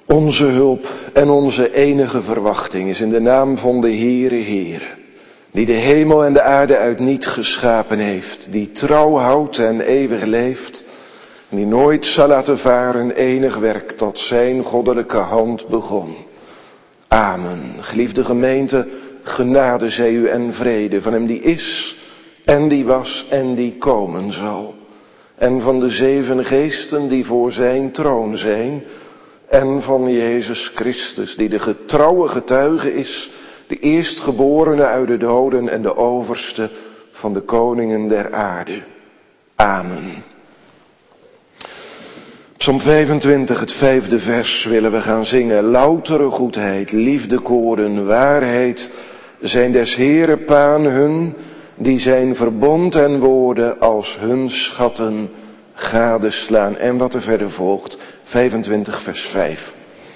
Onze hulp en onze enige verwachting is in de naam van de Heere, die de hemel en de aarde uit niet geschapen heeft, die trouw houdt en eeuwig leeft, en die nooit zal laten varen enig werk dat zijn goddelijke hand begon. Amen. Geliefde gemeente, genade zij u en vrede van hem die is en die was en die komen zal. En van de 7 geesten die voor zijn troon zijn. En van Jezus Christus die de getrouwe getuige is, de eerstgeborene uit de doden en de overste van de koningen der aarde. Amen. Psalm 25, het 5e vers willen we gaan zingen. Loutere goedheid, liefdekoren, waarheid zijn des Heere paan hun, die zijn verbond en woorden als hun schatten gadeslaan. En wat er verder volgt, 25 vers 5.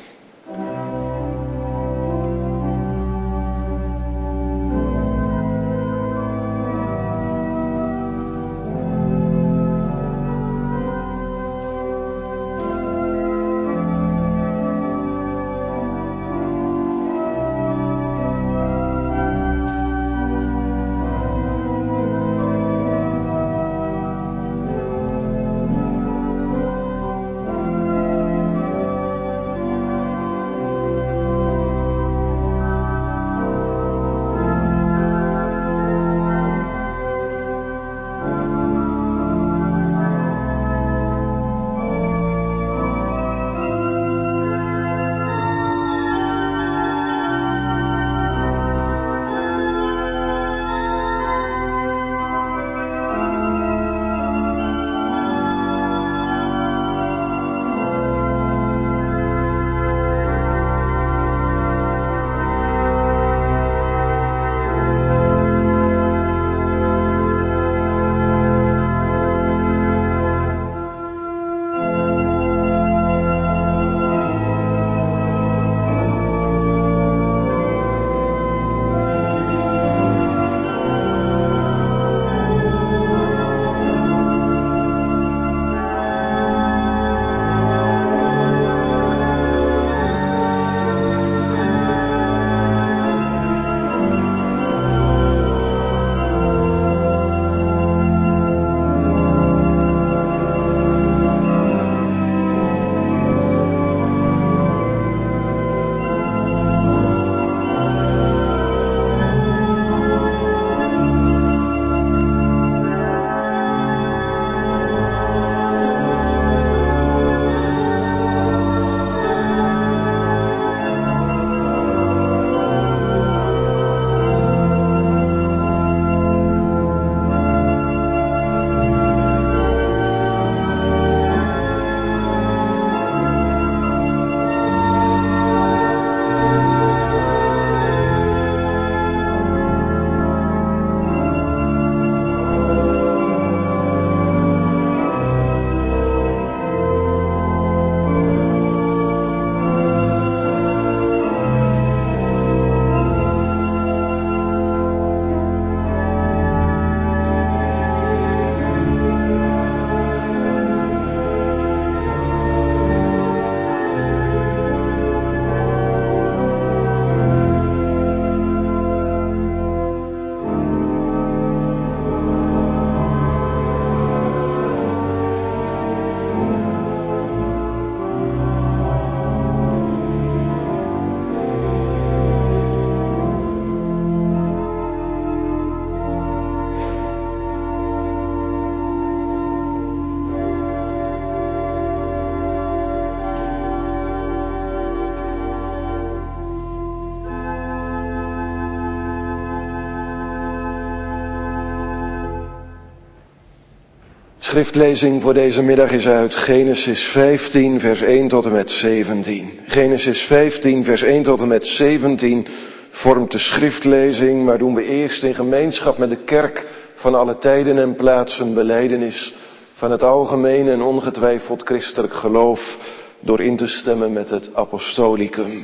Schriftlezing voor deze middag is uit Genesis 15 vers 1 tot en met 17. Genesis 15 vers 1 tot en met 17 vormt de schriftlezing, maar doen we eerst in gemeenschap met de kerk van alle tijden en plaatsen belijdenis van het algemeen en ongetwijfeld christelijk geloof door in te stemmen met het apostolicum.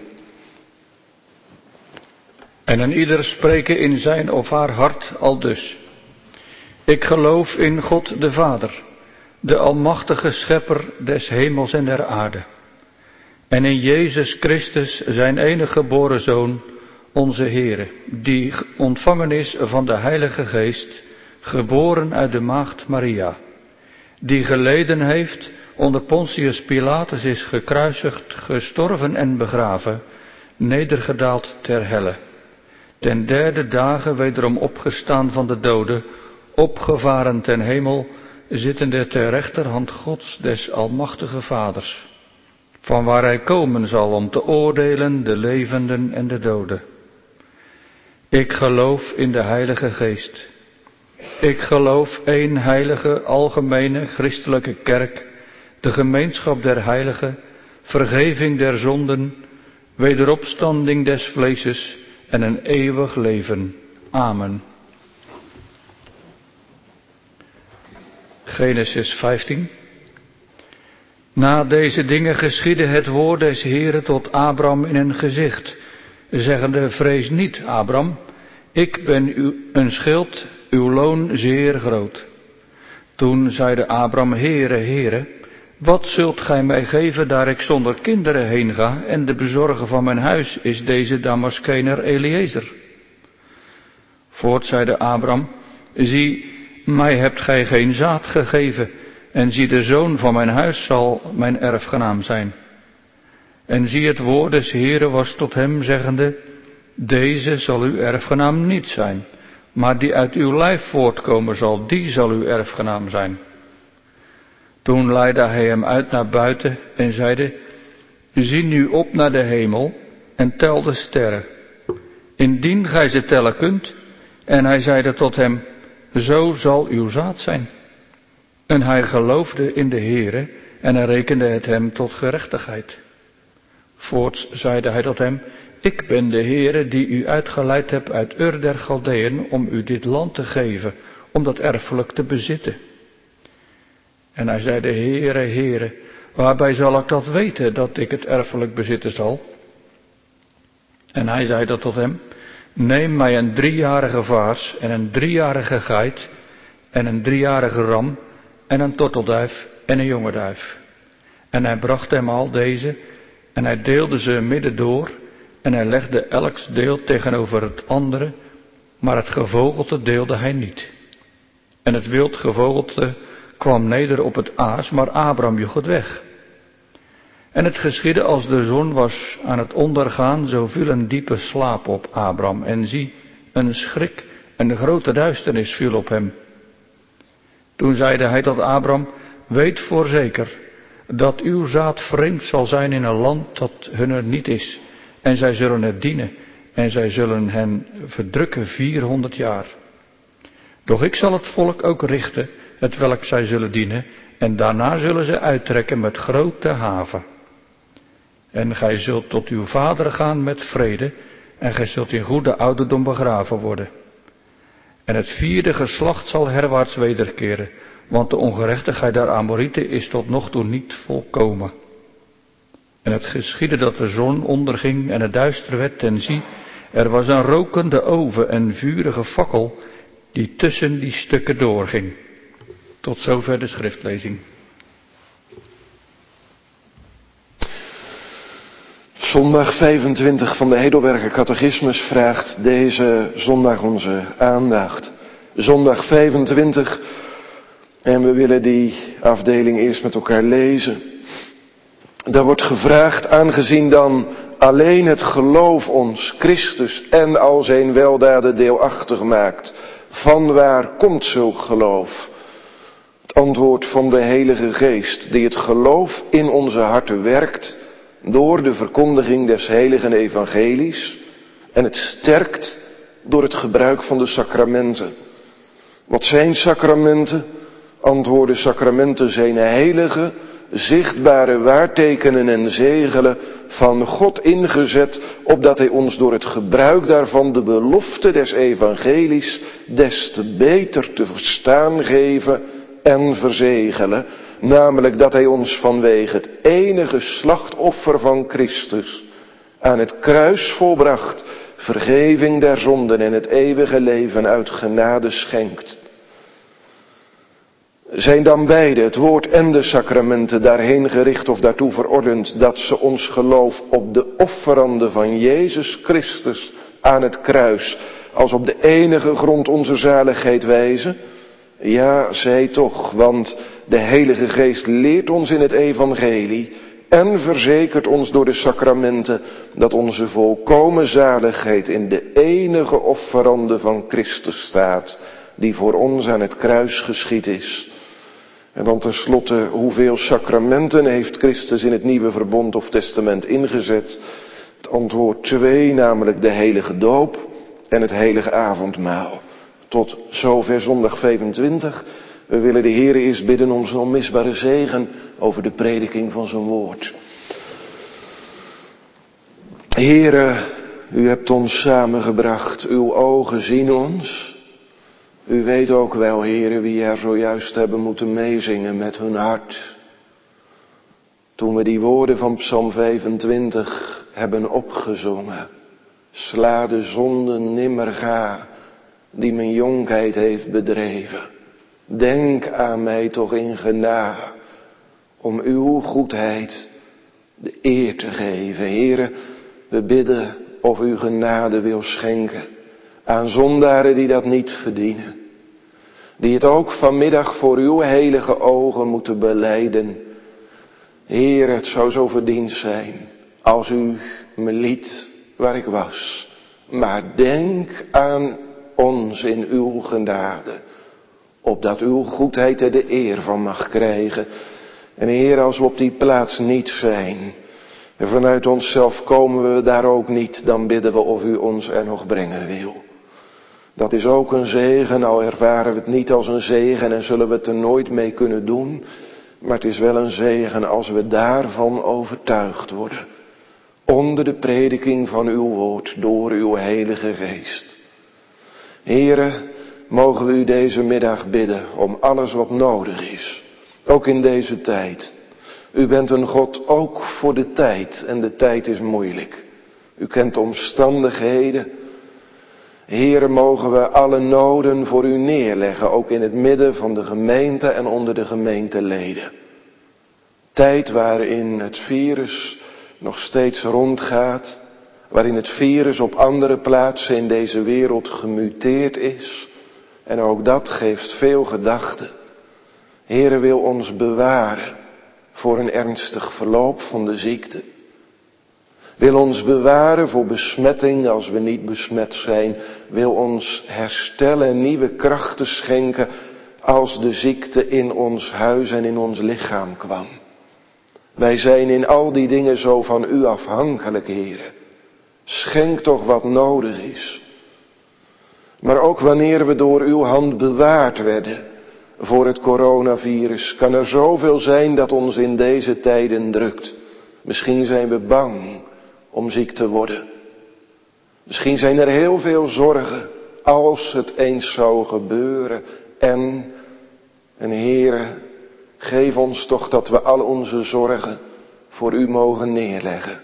En een ieder spreken in zijn of haar hart aldus. Ik geloof in God de Vader, de almachtige schepper des hemels en der aarde. en in Jezus Christus, zijn enige geboren Zoon, onze Heere, die ontvangen is van de Heilige Geest, geboren uit de maagd Maria, die geleden heeft, onder Pontius Pilatus is gekruisigd, gestorven en begraven, nedergedaald ter helle, ten derde dagen wederom opgestaan van de doden, opgevaren ten hemel, zittende ter rechterhand Gods des almachtige Vaders, van waar hij komen zal om te oordelen de levenden en de doden. Ik geloof in de Heilige Geest. Ik geloof één heilige, algemene, christelijke kerk, de gemeenschap der heiligen, vergeving der zonden, wederopstanding des vleeses en een eeuwig leven. Amen. Genesis 15. Na deze dingen geschiedde het woord des Heeren tot Abram in een gezicht, zeggende: vrees niet, Abram, ik ben u een schild, uw loon zeer groot. Toen zeide Abram: Heere, Heere, wat zult gij mij geven, daar ik zonder kinderen heen ga, en de bezorger van mijn huis is deze Damaskener Eliezer? Voort zeide Abram: zie, mij hebt gij geen zaad gegeven, en zie, de zoon van mijn huis zal mijn erfgenaam zijn. En zie, het woord des Heeren was tot hem, zeggende: deze zal uw erfgenaam niet zijn, maar die uit uw lijf voortkomen zal, die zal uw erfgenaam zijn. Toen leidde hij hem uit naar buiten en zeide: zie nu op naar de hemel en tel de sterren, indien gij ze tellen kunt. En hij zeide tot hem: zo zal uw zaad zijn. En hij geloofde in de Heere en hij rekende het hem tot gerechtigheid. Voorts zeide hij tot hem: ik ben de Heere die u uitgeleid hebt uit Ur der Galdeën om u dit land te geven, om dat erfelijk te bezitten. En hij zeide: Heere, Heere, waarbij zal ik dat weten, dat ik het erfelijk bezitten zal? En hij zeide tot hem: neem mij een 3-jarige vaars en een 3-jarige geit en een 3-jarige ram en een tortelduif en een jonge duif. En hij bracht hem al deze en hij deelde ze midden door en hij legde elks deel tegenover het andere, maar het gevogelte deelde hij niet. En het wild gevogelte kwam neder op het aas, maar Abram joeg het weg. En het geschiedde als de zon was aan het ondergaan, zo viel een diepe slaap op Abram. En zie, een schrik en een grote duisternis viel op hem. Toen zeide hij tot Abram: weet voorzeker dat uw zaad vreemd zal zijn in een land dat hunner niet is. En zij zullen het dienen en zij zullen hen verdrukken 400 jaar. Doch ik zal het volk ook richten, hetwelk zij zullen dienen, en daarna zullen ze uittrekken met grote haven. En gij zult tot uw vader gaan met vrede, en gij zult in goede ouderdom begraven worden. En het 4e geslacht zal herwaarts wederkeren, want de ongerechtigheid der Amorieten is tot nog toe niet volkomen. En het geschiedde dat de zon onderging en het duister werd, en zie, er was een rokende oven en vurige fakkel die tussen die stukken doorging. Tot zover de schriftlezing. Zondag 25 van de Heidelberger Catechismus vraagt deze zondag onze aandacht. Zondag 25, en we willen die afdeling eerst met elkaar lezen. Daar wordt gevraagd, aangezien dan alleen het geloof ons Christus en al zijn weldaden deelachtig maakt, van waar komt zulk geloof? Het antwoord van de Heilige Geest, die het geloof in onze harten werkt door de verkondiging des heiligen evangelies en het sterkt door het gebruik van de sacramenten. Wat zijn sacramenten? Antwoorden: sacramenten zijn heilige, zichtbare waartekenen en zegelen van God ingezet, opdat hij ons door het gebruik daarvan de belofte des evangelies des te beter te verstaan geven en verzegelen, namelijk dat hij ons vanwege het enige slachtoffer van Christus aan het kruis volbracht, vergeving der zonden en het eeuwige leven uit genade schenkt. Zijn dan beide, het woord en de sacramenten, daarheen gericht of daartoe verordend dat ze ons geloof op de offerande van Jezus Christus aan het kruis als op de enige grond onze zaligheid wijzen? Ja, zij toch, want de Heilige Geest leert ons in het evangelie en verzekert ons door de sacramenten dat onze volkomen zaligheid in de enige offerande van Christus staat, die voor ons aan het kruis geschied is. En dan tenslotte, hoeveel sacramenten heeft Christus in het nieuwe verbond of testament ingezet? Het antwoord 2, namelijk de heilige doop en het heilige avondmaal. Tot zover zondag 25. We willen de Heer eerst bidden om zijn onmisbare zegen over de prediking van zijn woord. Heere, u hebt ons samengebracht, uw ogen zien ons. U weet ook wel, Heere, wie er zojuist hebben moeten meezingen met hun hart. Toen we die woorden van Psalm 25 hebben opgezongen. Sla de zonde nimmer ga, die mijn jonkheid heeft bedreven. Denk aan mij toch in genade, om uw goedheid de eer te geven. Heere, we bidden of u genade wil schenken aan zondaren die dat niet verdienen. Die het ook vanmiddag voor uw heilige ogen moeten belijden. Heer, het zou zo verdiend zijn als u me liet waar ik was. Maar denk aan ons in uw genade, opdat uw goedheid er de eer van mag krijgen. En Heer, als we op die plaats niet zijn, en vanuit onszelf komen we daar ook niet, dan bidden we of u ons er nog brengen wil. Dat is ook een zegen, al ervaren we het niet als een zegen en zullen we het er nooit mee kunnen doen. Maar het is wel een zegen als we daarvan overtuigd worden. Onder de prediking van uw woord, door uw heilige geest. Heere, mogen we u deze middag bidden om alles wat nodig is. Ook in deze tijd. U bent een God ook voor de tijd en de tijd is moeilijk. U kent de omstandigheden. Heere, mogen we alle noden voor u neerleggen, ook in het midden van de gemeente en onder de gemeenteleden. Tijd waarin het virus nog steeds rondgaat, waarin het virus op andere plaatsen in deze wereld gemuteerd is. En ook dat geeft veel gedachten. Heere, wil ons bewaren voor een ernstig verloop van de ziekte. Wil ons bewaren voor besmetting als we niet besmet zijn. Wil ons herstellen en nieuwe krachten schenken als de ziekte in ons huis en in ons lichaam kwam. Wij zijn in al die dingen zo van u afhankelijk, Heere. Schenk toch wat nodig is. Maar ook wanneer we door uw hand bewaard werden voor het coronavirus, kan er zoveel zijn dat ons in deze tijden drukt. Misschien zijn we bang om ziek te worden. Misschien zijn er heel veel zorgen als het eens zou gebeuren. En Heere, geef ons toch dat we al onze zorgen voor u mogen neerleggen.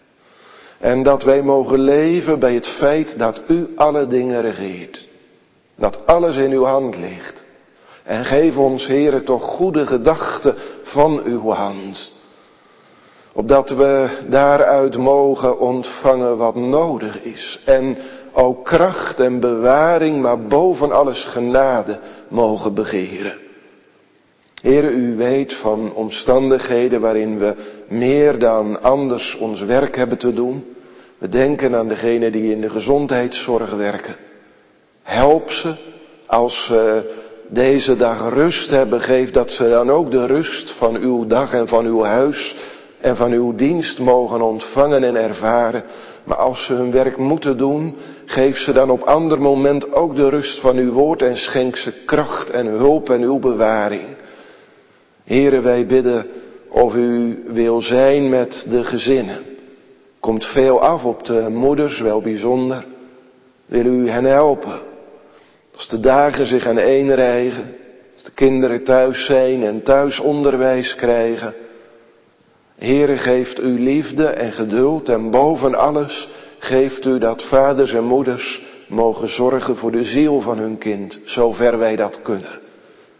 En dat wij mogen leven bij het feit dat u alle dingen regeert. Dat alles in uw hand ligt. En geef ons, Heere, toch goede gedachten van uw hand. Opdat we daaruit mogen ontvangen wat nodig is. En ook kracht en bewaring, maar boven alles genade mogen begeren. Heere, u weet van omstandigheden waarin we meer dan anders ons werk hebben te doen. We denken aan degenen die in de gezondheidszorg werken. Help ze als ze deze dag rust hebben. Geef dat ze dan ook de rust van uw dag en van uw huis en van uw dienst mogen ontvangen en ervaren. Maar als ze hun werk moeten doen, geef ze dan op ander moment ook de rust van uw woord en schenk ze kracht en hulp en uw bewaring. Heere, wij bidden of u wil zijn met de gezinnen. Komt veel af op de moeders, wel bijzonder. Wil u hen helpen? Als de dagen zich aaneenrijgen, als de kinderen thuis zijn en thuis onderwijs krijgen. Heere, geeft u liefde en geduld en boven alles geeft u dat vaders en moeders mogen zorgen voor de ziel van hun kind, zover wij dat kunnen.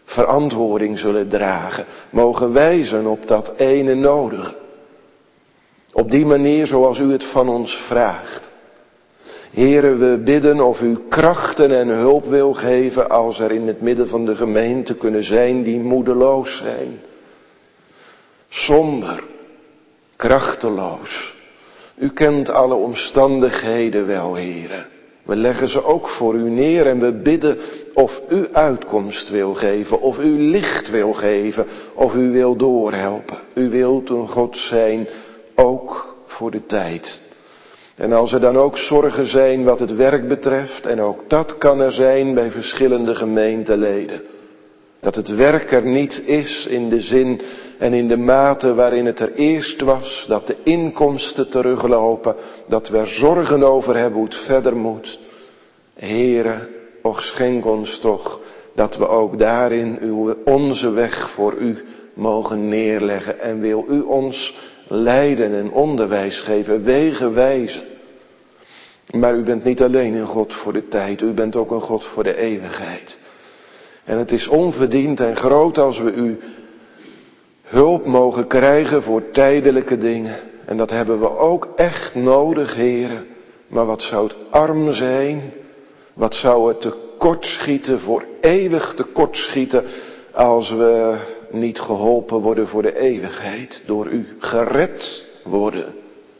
verantwoording zullen dragen, mogen wijzen op dat ene nodige. Op die manier zoals u het van ons vraagt. Here, we bidden of u krachten en hulp wil geven als er in het midden van de gemeente kunnen zijn die moedeloos zijn. Somber, krachteloos. U kent alle omstandigheden wel, Here. We leggen ze ook voor u neer en we bidden of u uitkomst wil geven, of u licht wil geven, of u wil doorhelpen. U wilt een God zijn, ook voor de tijd. En als er dan ook zorgen zijn wat het werk betreft, en ook dat kan er zijn bij verschillende gemeenteleden. Dat het werk er niet is in de zin en in de mate waarin het er eerst was, dat de inkomsten teruglopen, dat we er zorgen over hebben hoe het verder moet. Heere, och schenk ons toch dat we ook daarin onze weg voor u mogen neerleggen en wil u ons leiden en onderwijs geven, wegen wijzen. Maar u bent niet alleen een God voor de tijd, u bent ook een God voor de eeuwigheid. En het is onverdiend en groot als we u hulp mogen krijgen voor tijdelijke dingen. En dat hebben we ook echt nodig, Heere. Maar wat zou het arm zijn, wat zou het tekortschieten, voor eeuwig tekortschieten, als we niet geholpen worden voor de eeuwigheid, door u gered worden.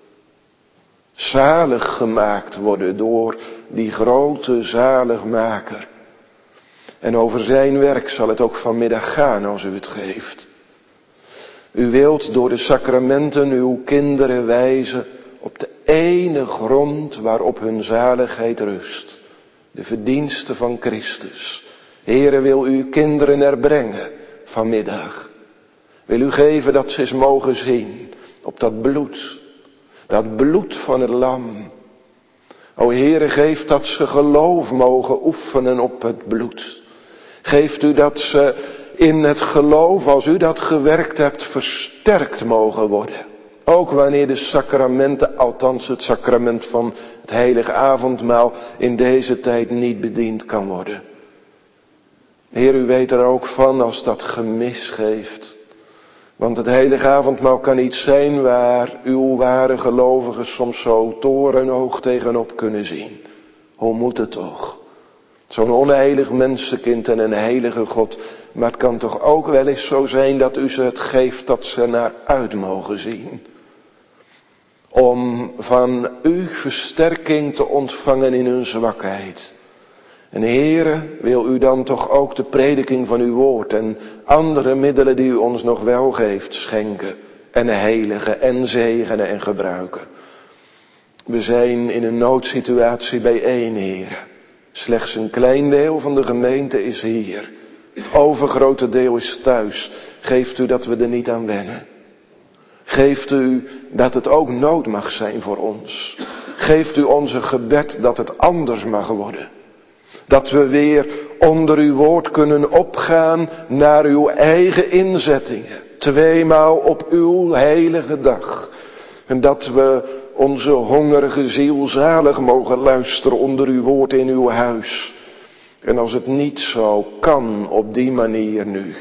Zalig gemaakt worden door die grote zaligmaker. En over zijn werk zal het ook vanmiddag gaan als u het geeft. U wilt door de sacramenten uw kinderen wijzen op de ene grond waarop hun zaligheid rust. De verdiensten van Christus. Heere, wil u uw kinderen er brengen vanmiddag. Wil u geven dat ze eens mogen zien op dat bloed. Dat bloed van het lam. O Heere, geef dat ze geloof mogen oefenen op het bloed. Geeft u dat ze in het geloof, als u dat gewerkt hebt, versterkt mogen worden. Ook wanneer de sacramenten, althans het sacrament van het heilige avondmaal, in deze tijd niet bediend kan worden. Heer, u weet er ook van als dat gemis geeft. Want het heilige avondmaal kan iets zijn waar uw ware gelovigen soms zo torenhoog tegenop kunnen zien. Hoe moet het toch? Zo'n onheilig mensenkind en een heilige God. Maar het kan toch ook wel eens zo zijn dat u ze het geeft dat ze naar uit mogen zien. Om van u versterking te ontvangen in hun zwakheid. En Heere, wil u dan toch ook de prediking van uw woord en andere middelen die u ons nog wel geeft schenken. En heiligen en zegenen en gebruiken. We zijn in een noodsituatie bijeen, Heere. Slechts een klein deel van de gemeente is hier. Het overgrote deel is thuis. Geeft u dat we er niet aan wennen. Geeft u dat het ook nood mag zijn voor ons. Geeft u onze gebed dat het anders mag worden. Dat we weer onder uw woord kunnen opgaan naar uw eigen inzettingen. 2 maal op uw heilige dag. En dat we onze hongerige ziel zalig mogen luisteren onder uw woord in uw huis. En als het niet zo kan op die manier nu.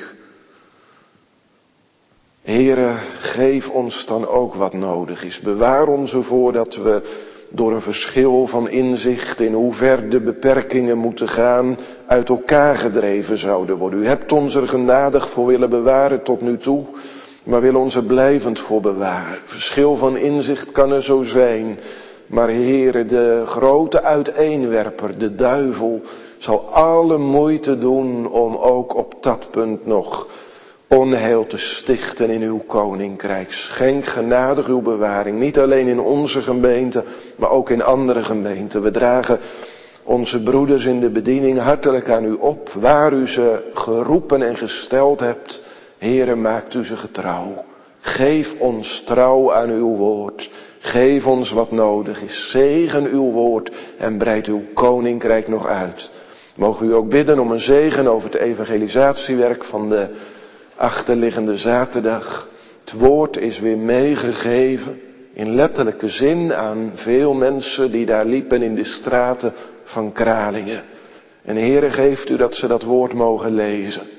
Heere, geef ons dan ook wat nodig is. Bewaar ons ervoor dat we door een verschil van inzicht in hoe ver de beperkingen moeten gaan, uit elkaar gedreven zouden worden. U hebt ons er genadig voor willen bewaren tot nu toe, maar wil ons er blijvend voor bewaren. Verschil van inzicht kan er zo zijn, maar Heere, de grote uiteenwerper, de duivel, zal alle moeite doen om ook op dat punt nog onheil te stichten in uw koninkrijk. Schenk genadig uw bewaring, niet alleen in onze gemeente, maar ook in andere gemeenten. We dragen onze broeders in de bediening hartelijk aan u op, waar u ze geroepen en gesteld hebt. Heere, maakt u ze getrouw. Geef ons trouw aan uw woord. Geef ons wat nodig is. Zegen uw woord en breid uw koninkrijk nog uit. Mogen u ook bidden om een zegen over het evangelisatiewerk van de achterliggende zaterdag. Het woord is weer meegegeven in letterlijke zin aan veel mensen die daar liepen in de straten van Kralingen. En Heere, geeft u dat ze dat woord mogen lezen.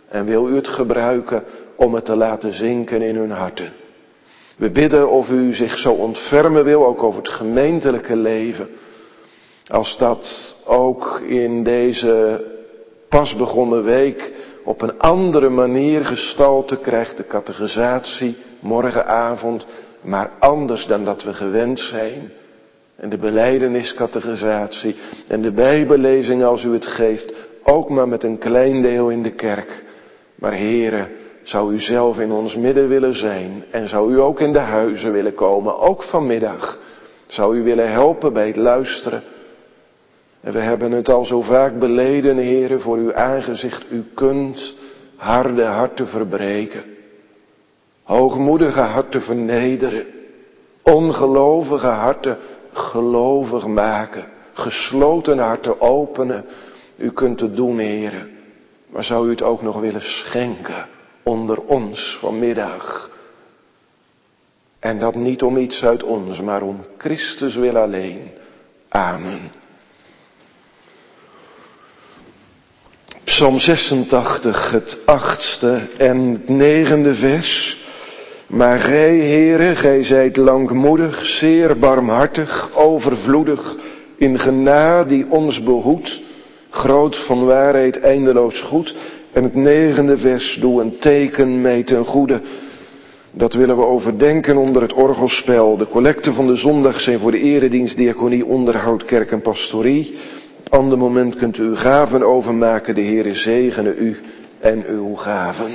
En wil u het gebruiken om het te laten zinken in hun harten. We bidden of u zich zo ontfermen wil, ook over het gemeentelijke leven. Als dat ook in deze pas begonnen week op een andere manier gestalte krijgt, de catechisatie morgenavond, maar anders dan dat we gewend zijn. En de belijdeniscatechisatie en de bijbellezing als u het geeft, ook maar met een klein deel in de kerk. Maar Heere, zou u zelf in ons midden willen zijn en zou u ook in de huizen willen komen, ook vanmiddag. Zou u willen helpen bij het luisteren. En we hebben het al zo vaak beleden, Heere, voor uw aangezicht. U kunt harde harten verbreken. Hoogmoedige harten vernederen. Ongelovige harten gelovig maken. Gesloten harten openen. U kunt het doen, Heere. Maar zou u het ook nog willen schenken onder ons vanmiddag? En dat niet om iets uit ons, maar om Christus wil alleen. Amen. Psalm 86, het 8e en het 9e vers. Maar gij, Heere, gij zijt langmoedig, zeer barmhartig, overvloedig in genade die ons behoedt, groot van waarheid, eindeloos goed. En het 9e vers, doe een teken mij ten goede. Dat willen we overdenken onder het orgelspel. De collecten van de zondag zijn voor de eredienst, diaconie, onderhoud, kerk en pastorie. Op een ander moment kunt u uw gaven overmaken. De Heere zegene u en uw gaven.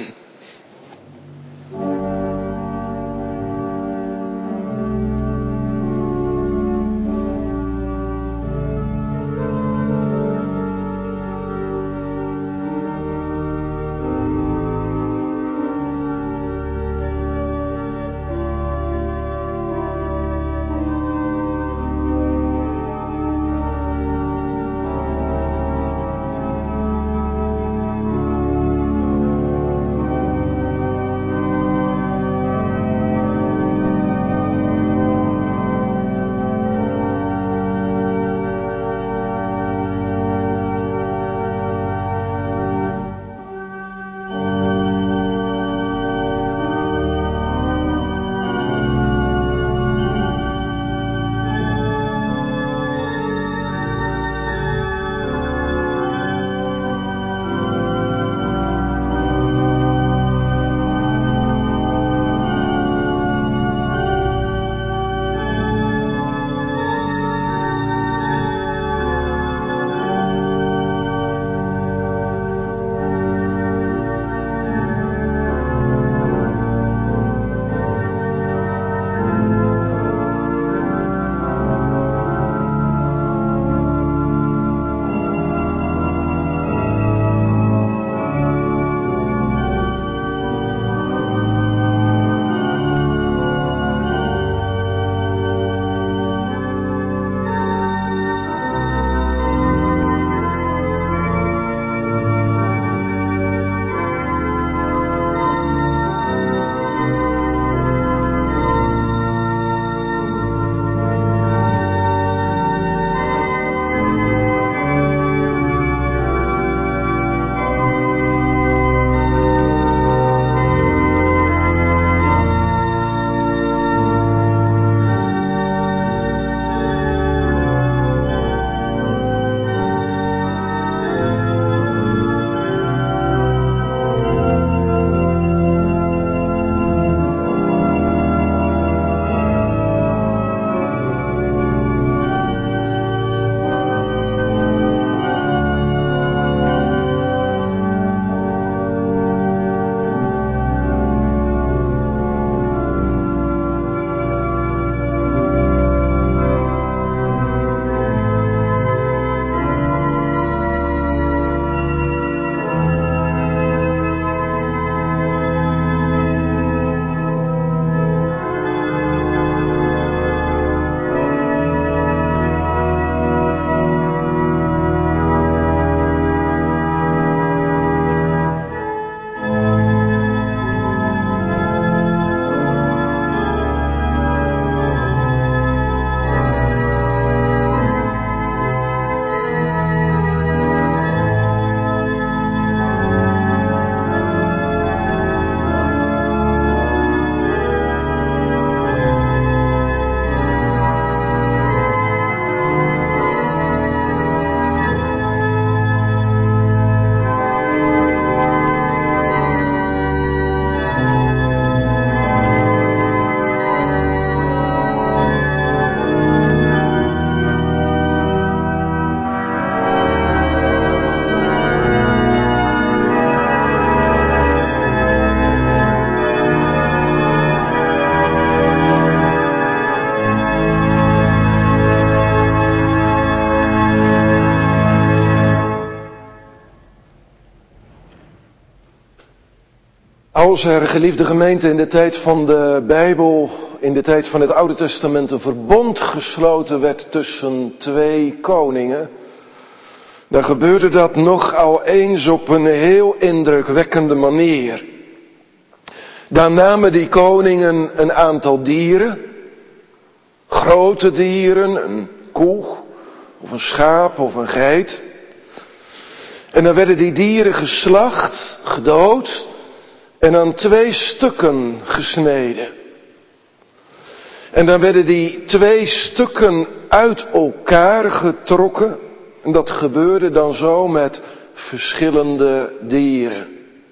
Als er, geliefde gemeente, in de tijd van de Bijbel, in de tijd van het Oude Testament, een verbond gesloten werd tussen twee koningen, dan gebeurde dat nogal eens op een heel indrukwekkende manier. Dan namen die koningen een aantal dieren, grote dieren, een koe of een schaap of een geit. En dan werden die dieren geslacht, gedood en aan twee stukken gesneden. En dan werden die twee stukken uit elkaar getrokken. En dat gebeurde dan zo met verschillende dieren.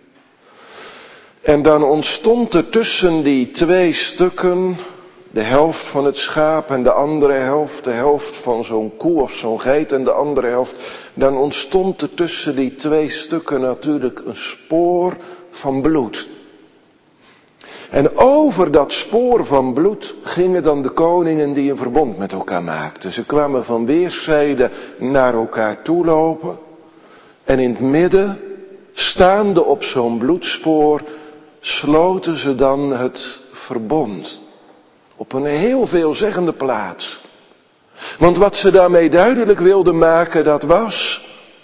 En dan ontstond er tussen die twee stukken, de helft van het schaap en de andere helft, de helft van zo'n koe of zo'n geit en de andere helft. Dan ontstond er tussen die twee stukken natuurlijk een spoor van bloed. En over dat spoor van bloed gingen dan de koningen die een verbond met elkaar maakten. Ze kwamen van weerszijden naar elkaar toe lopen. En in het midden, staande op zo'n bloedspoor, sloten ze dan het verbond. Op een heel veelzeggende plaats. Want wat ze daarmee duidelijk wilden maken, dat was: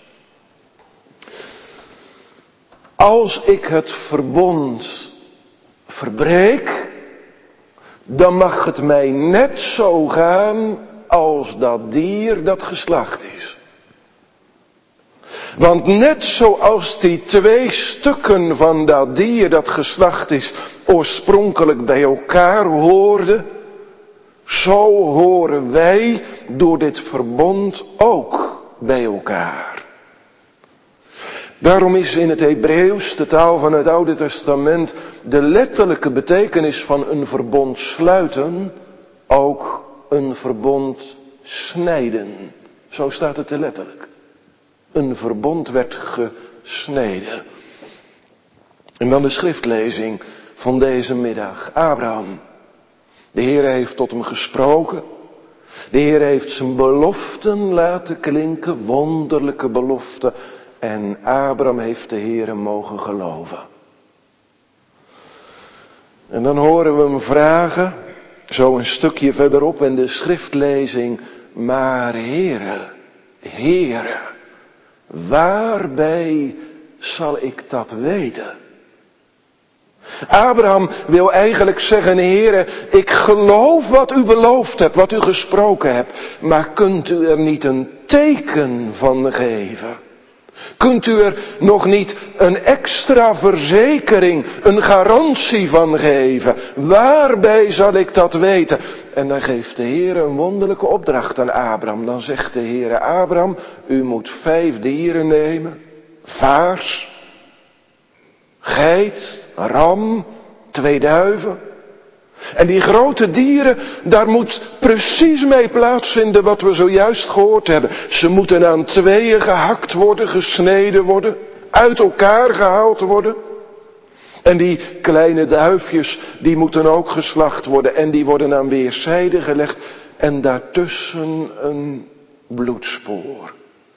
als ik het verbond verbreek, dan mag het mij net zo gaan als dat dier dat geslacht is. Want net zoals die twee stukken van dat dier dat geslacht is oorspronkelijk bij elkaar hoorden, zo horen wij door dit verbond ook bij elkaar. Daarom is in het Hebreeuws, de taal van het Oude Testament, de letterlijke betekenis van een verbond sluiten ook een verbond snijden. Zo staat het er letterlijk. Een verbond werd gesneden. En dan de schriftlezing van deze middag. Abraham. De Heer heeft tot hem gesproken. De Heer heeft zijn beloften laten klinken, wonderlijke beloften. En Abraham heeft de Heere mogen geloven. En dan horen we hem vragen, zo een stukje verderop in de schriftlezing: maar Heere, Heere, waarbij zal ik dat weten? Abraham wil eigenlijk zeggen: Heere, ik geloof wat u beloofd hebt, wat u gesproken hebt. Maar kunt u er niet een teken van geven? Kunt u er nog niet een extra verzekering, een garantie van geven? Waarbij zal ik dat weten? En dan geeft de Heer een wonderlijke opdracht aan Abraham. Dan zegt de Heer: Abraham, u moet 5 dieren nemen. Vaars, geit, ram, 2 duiven. En die grote dieren, daar moet precies mee plaatsvinden wat we zojuist gehoord hebben. Ze moeten aan tweeën gehakt worden, gesneden worden, uit elkaar gehaald worden. En die kleine duifjes, die moeten ook geslacht worden en die worden aan weerszijden gelegd. En daartussen een bloedspoor.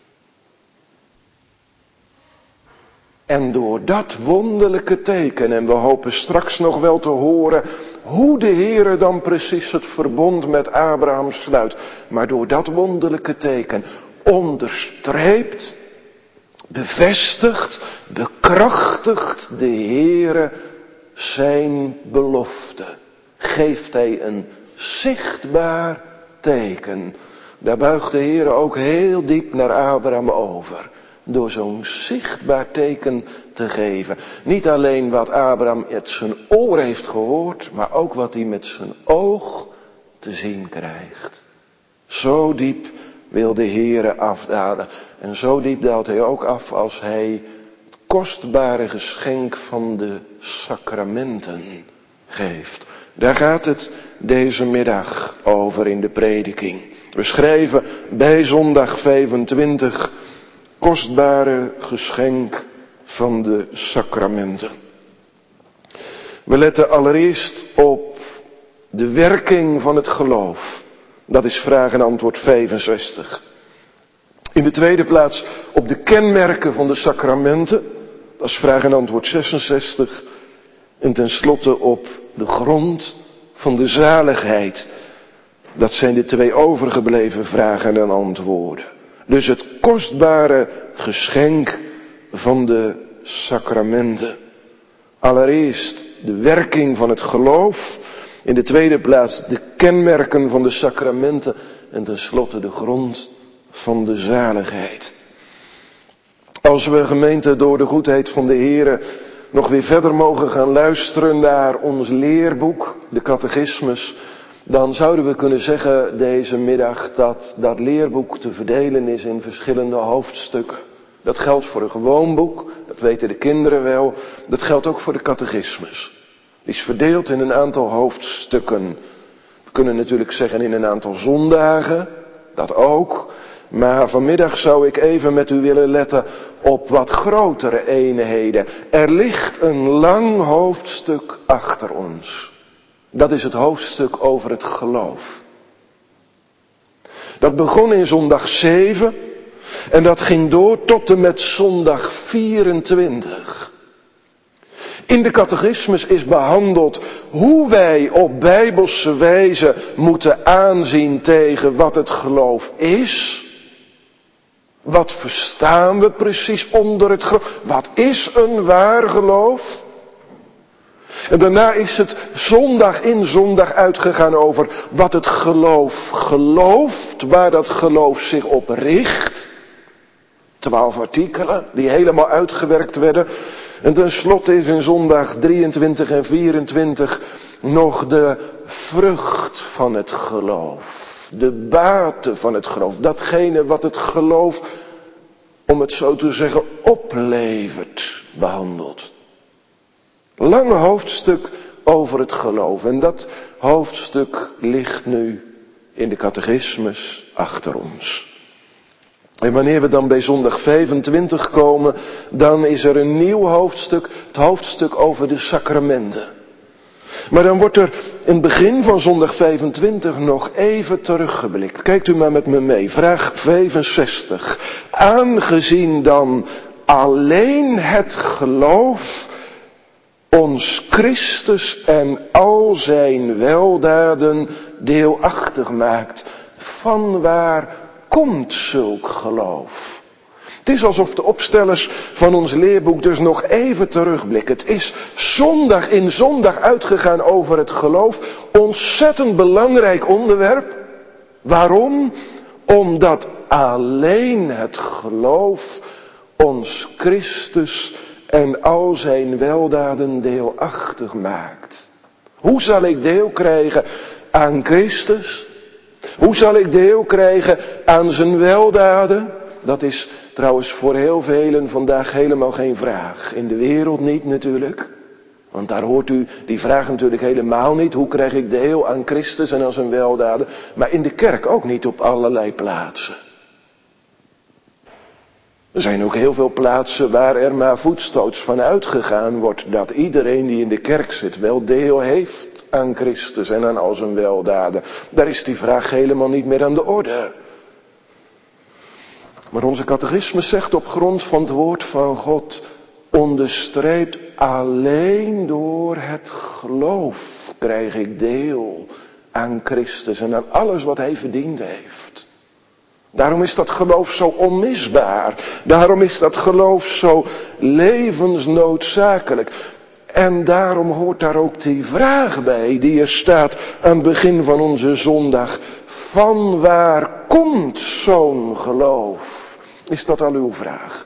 En door dat wonderlijke teken, en we hopen straks nog wel te horen hoe de Heere dan precies het verbond met Abraham sluit. Maar door dat wonderlijke teken onderstreept, bevestigt, bekrachtigt de Heere zijn belofte. Geeft hij een zichtbaar teken. Daar buigt de Heere ook heel diep naar Abraham over. Door zo'n zichtbaar teken te geven. Niet alleen wat Abraham met zijn oor heeft gehoord, maar ook wat hij met zijn oog te zien krijgt. Zo diep wil de Heere afdalen. En zo diep daalt hij ook af als hij het kostbare geschenk van de sacramenten geeft. Daar gaat het deze middag over in de prediking. We schrijven bij zondag 25... kostbare geschenk van de sacramenten. We letten allereerst op de werking van het geloof. Dat is vraag en antwoord 65. In de tweede plaats op de kenmerken van de sacramenten. Dat is vraag en antwoord 66. En tenslotte op de grond van de zaligheid. Dat zijn de 2 overgebleven vragen en antwoorden. Dus het kostbare geschenk van de sacramenten. Allereerst de werking van het geloof. In de tweede plaats de kenmerken van de sacramenten. En tenslotte de grond van de zaligheid. Als we, gemeente, door de goedheid van de Heere nog weer verder mogen gaan luisteren naar ons leerboek, de catechismus, dan zouden we kunnen zeggen deze middag dat dat leerboek te verdelen is in verschillende hoofdstukken. Dat geldt voor een gewoon boek, dat weten de kinderen wel. Dat geldt ook voor de catechismus. Die is verdeeld in een aantal hoofdstukken. We kunnen natuurlijk zeggen in een aantal zondagen, dat ook. Maar vanmiddag zou ik even met u willen letten op wat grotere eenheden. Er ligt een lang hoofdstuk achter ons. Dat is het hoofdstuk over het geloof. Dat begon in zondag 7 en dat ging door tot en met zondag 24. In de catechismus is behandeld hoe wij op bijbelse wijze moeten aanzien tegen wat het geloof is. Wat verstaan we precies onder het geloof? Wat is een waar geloof? En daarna is het zondag in zondag uitgegaan over wat het geloof gelooft, waar dat geloof zich op richt. 12 artikelen die helemaal uitgewerkt werden. En tenslotte is in zondag 23 en 24 nog de vrucht van het geloof. De baten van het geloof. Datgene wat het geloof, om het zo te zeggen, oplevert, behandeld. Lang hoofdstuk over het geloof. En dat hoofdstuk ligt nu in de catechismus achter ons. En wanneer we dan bij zondag 25 komen, dan is er een nieuw hoofdstuk. Het hoofdstuk over de sacramenten. Maar dan wordt er in het begin van zondag 25 nog even teruggeblikt. Kijkt u maar met me mee. Vraag 65. Aangezien dan alleen het geloof ons Christus en al zijn weldaden deelachtig maakt. Vanwaar komt zulk geloof? Het is alsof de opstellers van ons leerboek dus nog even terugblikken. Het is zondag in zondag uitgegaan over het geloof. Ontzettend belangrijk onderwerp. Waarom? Omdat alleen het geloof ons Christus en al zijn weldaden deelachtig maakt. Hoe zal ik deel krijgen aan Christus? Hoe zal ik deel krijgen aan zijn weldaden? Dat is trouwens voor heel velen vandaag helemaal geen vraag. In de wereld niet natuurlijk. Want daar hoort u die vraag natuurlijk helemaal niet. Hoe krijg ik deel aan Christus en aan zijn weldaden? Maar in de kerk ook niet op allerlei plaatsen. Er zijn ook heel veel plaatsen waar er maar voetstoots van uitgegaan wordt dat iedereen die in de kerk zit wel deel heeft aan Christus en aan al zijn weldaden. Daar is die vraag helemaal niet meer aan de orde. Maar onze catechismus zegt op grond van het woord van God, onderstreept alleen door het geloof krijg ik deel aan Christus en aan alles wat hij verdiend heeft. Daarom is dat geloof zo onmisbaar. Daarom is dat geloof zo levensnoodzakelijk. En daarom hoort daar ook die vraag bij die er staat aan het begin van onze zondag. Van waar komt zo'n geloof? Is dat al uw vraag?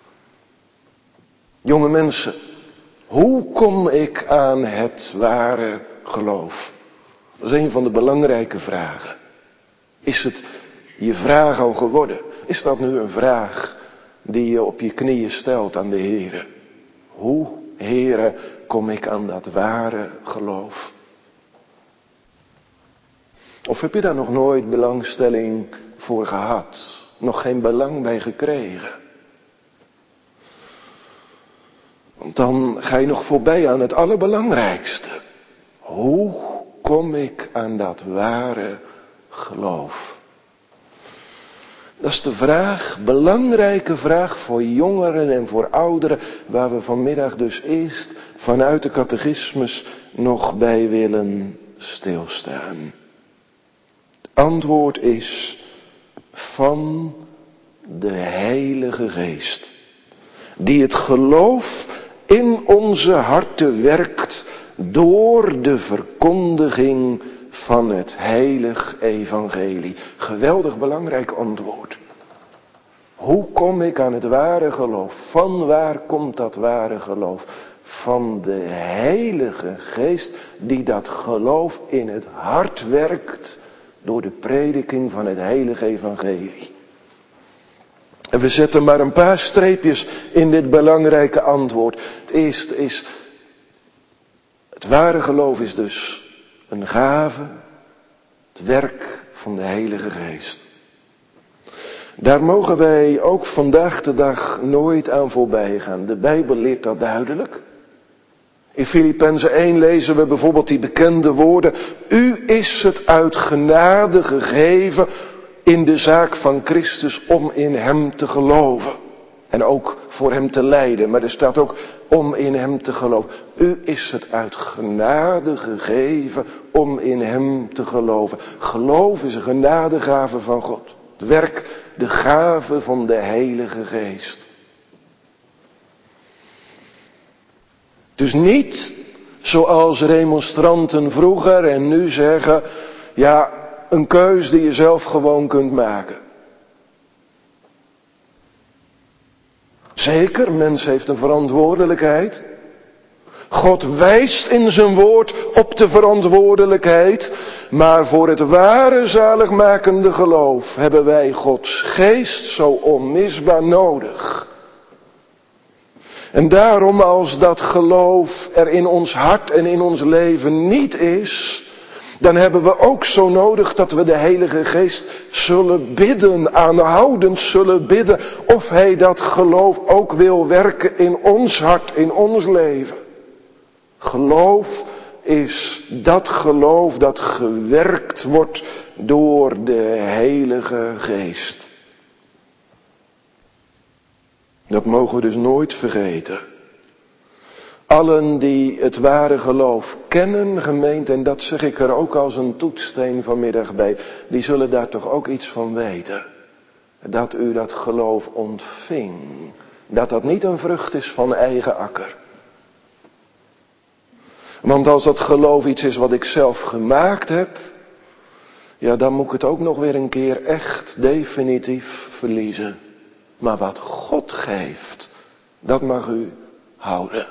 Jonge mensen, hoe kom ik aan het ware geloof? Dat is een van de belangrijke vragen. Is het je vraag al geworden? Is dat nu een vraag die je op je knieën stelt aan de Heere? Hoe, Heere, kom ik aan dat ware geloof? Of heb je daar nog nooit belangstelling voor gehad? Nog geen belang bij gekregen? Want dan ga je nog voorbij aan het allerbelangrijkste. Hoe kom ik aan dat ware geloof? Dat is de vraag, belangrijke vraag voor jongeren en voor ouderen, waar we vanmiddag dus eerst vanuit de catechismus nog bij willen stilstaan. Het antwoord is van de Heilige Geest, die het geloof in onze harten werkt door de verkondiging van het heilig evangelie. Geweldig belangrijk antwoord. Hoe kom ik aan het ware geloof? Van waar komt dat ware geloof? Van de Heilige Geest die dat geloof in het hart werkt door de prediking van het heilige evangelie. En we zetten maar een paar streepjes in dit belangrijke antwoord. Het eerste is, het ware geloof is dus een gave, het werk van de Heilige Geest. Daar mogen wij ook vandaag de dag nooit aan voorbij gaan. De Bijbel leert dat duidelijk. In Filippenzen 1 lezen we bijvoorbeeld die bekende woorden: U is het uit genade gegeven in de zaak van Christus om in hem te geloven. En ook voor hem te lijden. Maar er staat ook om in hem te geloven. U is het uit genade gegeven om in hem te geloven. Geloof is een genadegave van God. Het werk, de gave van de Heilige Geest. Dus niet zoals remonstranten vroeger en nu zeggen, ja, een keus die je zelf gewoon kunt maken. Zeker, mens heeft een verantwoordelijkheid. God wijst in zijn woord op de verantwoordelijkheid. Maar voor het ware zaligmakende geloof hebben wij Gods geest zo onmisbaar nodig. En daarom, als dat geloof er in ons hart en in ons leven niet is, dan hebben we ook zo nodig dat we de Heilige Geest zullen bidden, aanhoudend zullen bidden, of Hij dat geloof ook wil werken in ons hart, in ons leven. Geloof is dat geloof dat gewerkt wordt door de Heilige Geest. Dat mogen we dus nooit vergeten. Allen die het ware geloof kennen, gemeente, en dat zeg ik er ook als een toetssteen vanmiddag bij, die zullen daar toch ook iets van weten. Dat u dat geloof ontving. Dat dat niet een vrucht is van eigen akker. Want als dat geloof iets is wat ik zelf gemaakt heb, ja, dan moet ik het ook nog weer een keer echt definitief verliezen. Maar wat God geeft, dat mag u houden.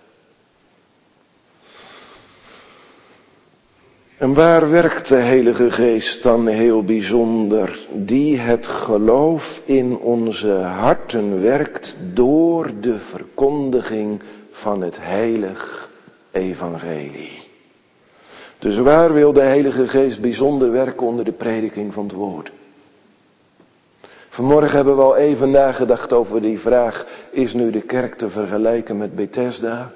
En waar werkt de Heilige Geest dan heel bijzonder? Die het geloof in onze harten werkt door de verkondiging van het heilig evangelie. Dus waar wil de Heilige Geest bijzonder werken onder de prediking van het woord? Vanmorgen hebben we al even nagedacht over die vraag, is nu de kerk te vergelijken met Bethesda?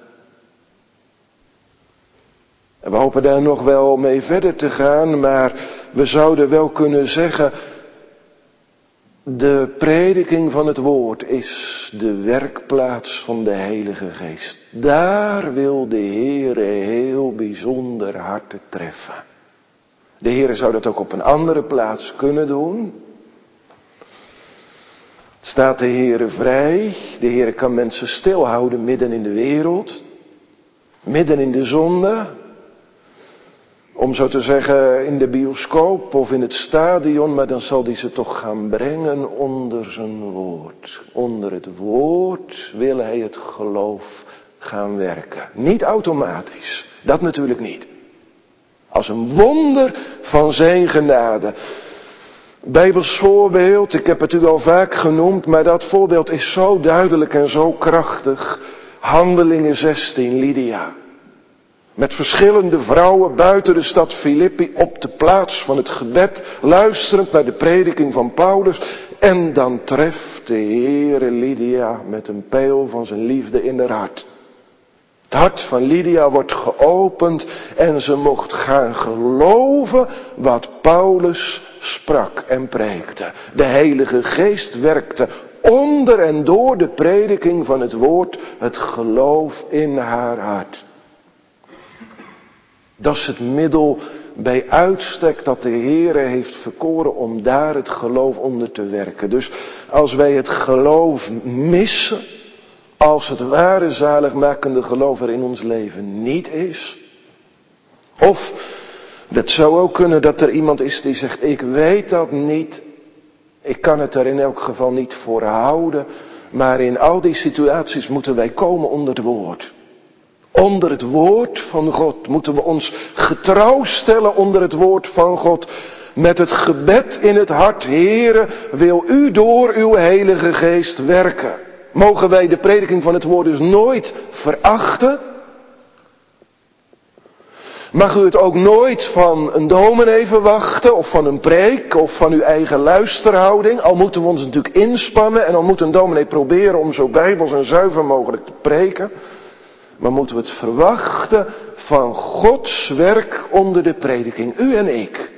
En we hopen daar nog wel mee verder te gaan, maar we zouden wel kunnen zeggen, de prediking van het woord is de werkplaats van de Heilige Geest. Daar wil de Heere heel bijzonder harten treffen. De Heere zou dat ook op een andere plaats kunnen doen. Het staat de Heere vrij. De Heere kan mensen stilhouden midden in de wereld. Midden in de zonde. Om zo te zeggen in de bioscoop of in het stadion. Maar dan zal hij ze toch gaan brengen onder zijn woord. Onder het woord wil hij het geloof gaan werken. Niet automatisch. Dat natuurlijk niet. Als een wonder van zijn genade. Bijbels voorbeeld, ik heb het u al vaak genoemd, maar dat voorbeeld is zo duidelijk en zo krachtig. Handelingen 16, Lydia. Met verschillende vrouwen buiten de stad Filippi op de plaats van het gebed, luisterend naar de prediking van Paulus. En dan treft de Heere Lydia met een pijl van zijn liefde in haar hart. Het hart van Lydia wordt geopend en ze mocht gaan geloven wat Paulus sprak en preekte. De Heilige Geest werkte onder en door de prediking van het woord het geloof in haar hart. Dat is het middel bij uitstek dat de Heere heeft verkoren om daar het geloof onder te werken. Dus als wij het geloof missen, als het ware zaligmakende geloof er in ons leven niet is. Of, dat zou ook kunnen dat er iemand is die zegt, ik weet dat niet. Ik kan het er in elk geval niet voor houden. Maar in al die situaties moeten wij komen onder het woord. Onder het woord van God moeten we ons getrouw stellen onder het woord van God. Met het gebed in het hart, Heere, wil u door uw Heilige Geest werken. Mogen wij de prediking van het woord dus nooit verachten? Mag u het ook nooit van een dominee verwachten, of van een preek, of van uw eigen luisterhouding? Al moeten we ons natuurlijk inspannen en al moet een dominee proberen om zo bijbels en zuiver mogelijk te preken. Maar moeten we het verwachten van Gods werk onder de prediking, u en ik?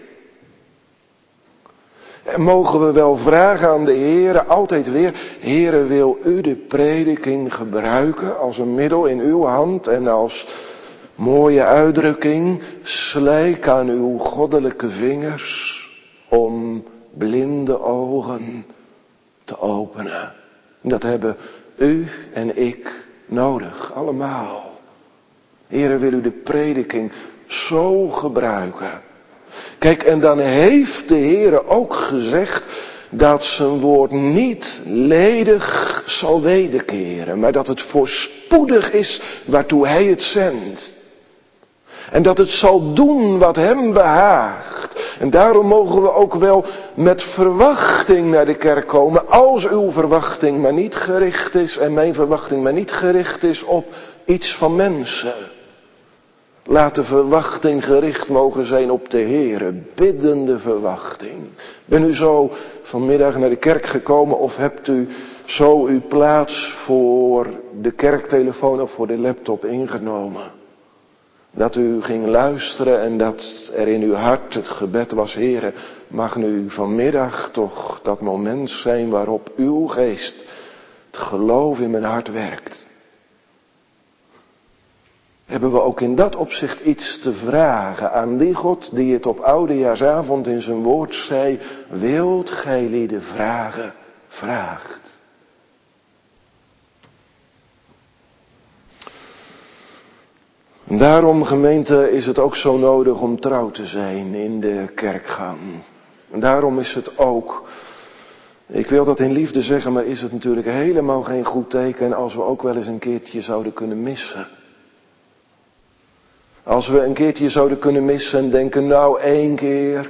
En mogen we wel vragen aan de Heere, altijd weer, Heere, wil u de prediking gebruiken als een middel in uw hand en als mooie uitdrukking, slijk aan uw goddelijke vingers om blinde ogen te openen. Dat hebben u en ik nodig, allemaal. Heere, wil u de prediking zo gebruiken. Kijk, en dan heeft de Heere ook gezegd dat zijn woord niet ledig zal wederkeren, maar dat het voorspoedig is waartoe hij het zendt. En dat het zal doen wat hem behaagt. En daarom mogen we ook wel met verwachting naar de kerk komen. Als uw verwachting maar niet gericht is en mijn verwachting maar niet gericht is op iets van mensen. Laat de verwachting gericht mogen zijn op de Heere. Biddende verwachting. Ben u zo vanmiddag naar de kerk gekomen of hebt u zo uw plaats voor de kerktelefoon of voor de laptop ingenomen? Dat u ging luisteren en dat er in uw hart het gebed was, Heere, mag nu vanmiddag toch dat moment zijn waarop uw geest het geloof in mijn hart werkt. Hebben we ook in dat opzicht iets te vragen aan die God die het op oudejaarsavond in zijn woord zei, wilt gij lieden vragen, vraagt. En daarom, gemeente, is het ook zo nodig om trouw te zijn in de kerkgang. En daarom is het ook, ik wil dat in liefde zeggen, maar is het natuurlijk helemaal geen goed teken als we ook wel eens een keertje zouden kunnen missen. Als we een keertje zouden kunnen missen en denken, nou 1 keer.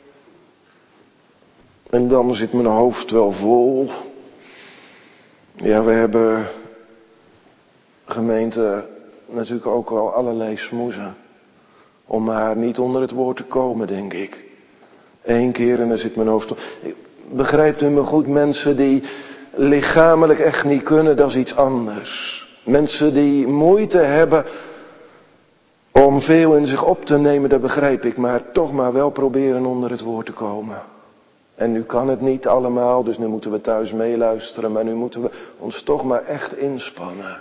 En dan zit mijn hoofd wel vol. Ja, we hebben, gemeente, natuurlijk ook wel allerlei smoezen. Om maar niet onder het woord te komen, denk ik. 1 keer en dan zit mijn hoofd vol. Begrijpt u me goed, mensen die lichamelijk echt niet kunnen, dat is iets anders. Mensen die moeite hebben om veel in zich op te nemen, dat begrijp ik. Maar toch maar wel proberen onder het woord te komen. En nu kan het niet allemaal, dus nu moeten we thuis meeluisteren. Maar nu moeten we ons toch maar echt inspannen.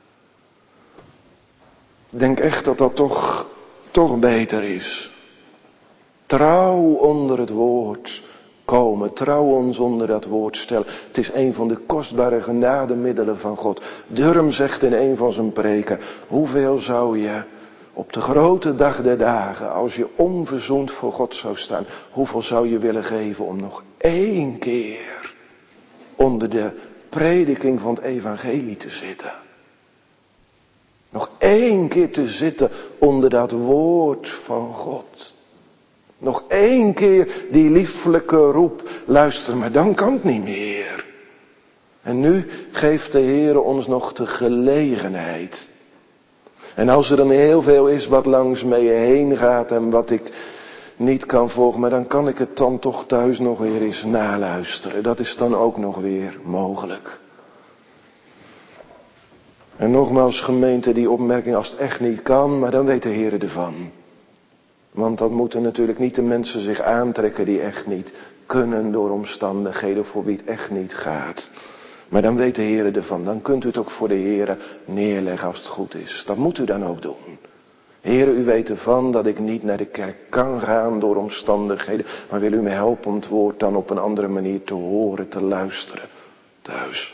Ik denk echt dat dat toch beter is. Trouw onder het woord komen. Trouw ons onder dat woord stellen. Het is een van de kostbare genademiddelen van God. Durham zegt in een van zijn preken, hoeveel zou je op de grote dag der dagen, als je onverzoend voor God zou staan, hoeveel zou je willen geven om nog 1 keer onder de prediking van het evangelie te zitten? Nog 1 keer te zitten onder dat woord van God. Nog 1 keer die lieflijke roep, luister, maar dan kan het niet meer. En nu geeft de Heer ons nog de gelegenheid. En als er dan heel veel is wat langs mij heen gaat en wat ik niet kan volgen, maar dan kan ik het dan toch thuis nog weer eens naluisteren. Dat is dan ook nog weer mogelijk. En nogmaals gemeente, die opmerking als het echt niet kan, maar dan weet de Heer ervan. Want dat moeten natuurlijk niet de mensen zich aantrekken die echt niet kunnen door omstandigheden voor wie het echt niet gaat. Maar dan weet de Heer ervan. Dan kunt u het ook voor de Heer neerleggen als het goed is. Dat moet u dan ook doen. Heer, u weet ervan dat ik niet naar de kerk kan gaan door omstandigheden. Maar wil u me helpen om het woord dan op een andere manier te horen, te luisteren thuis.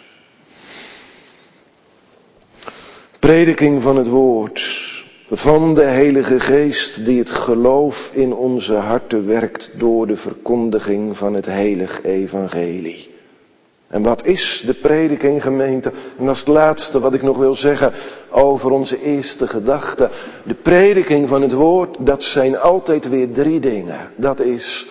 Prediking van het woord. Van de Heilige Geest die het geloof in onze harten werkt door de verkondiging van het heilig evangelie. En wat is de prediking, gemeente? En dat is het laatste wat ik nog wil zeggen over onze eerste gedachte. De prediking van het woord, dat zijn altijd weer 3 dingen. Dat is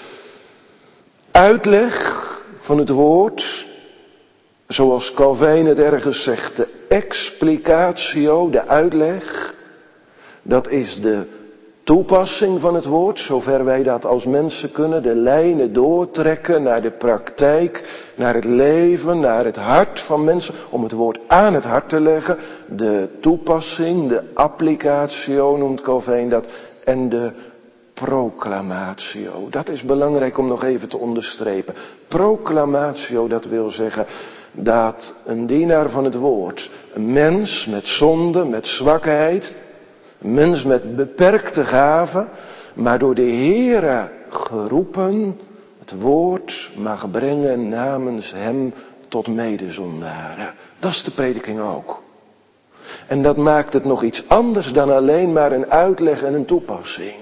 uitleg van het woord, zoals Calvijn het ergens zegt, de explicatio, de uitleg. Dat is de toepassing van het woord, zover wij dat als mensen kunnen, de lijnen doortrekken naar de praktijk, naar het leven, naar het hart van mensen, om het woord aan het hart te leggen. De toepassing, de applicatio noemt Calvijn dat, en de proclamatio. Dat is belangrijk om nog even te onderstrepen. Proclamatio, dat wil zeggen dat een dienaar van het woord, een mens met zonde, met zwakheid, een mens met beperkte gaven, maar door de Heere geroepen, het woord mag brengen namens hem tot medezondaren. Dat is de prediking ook. En dat maakt het nog iets anders dan alleen maar een uitleg en een toepassing.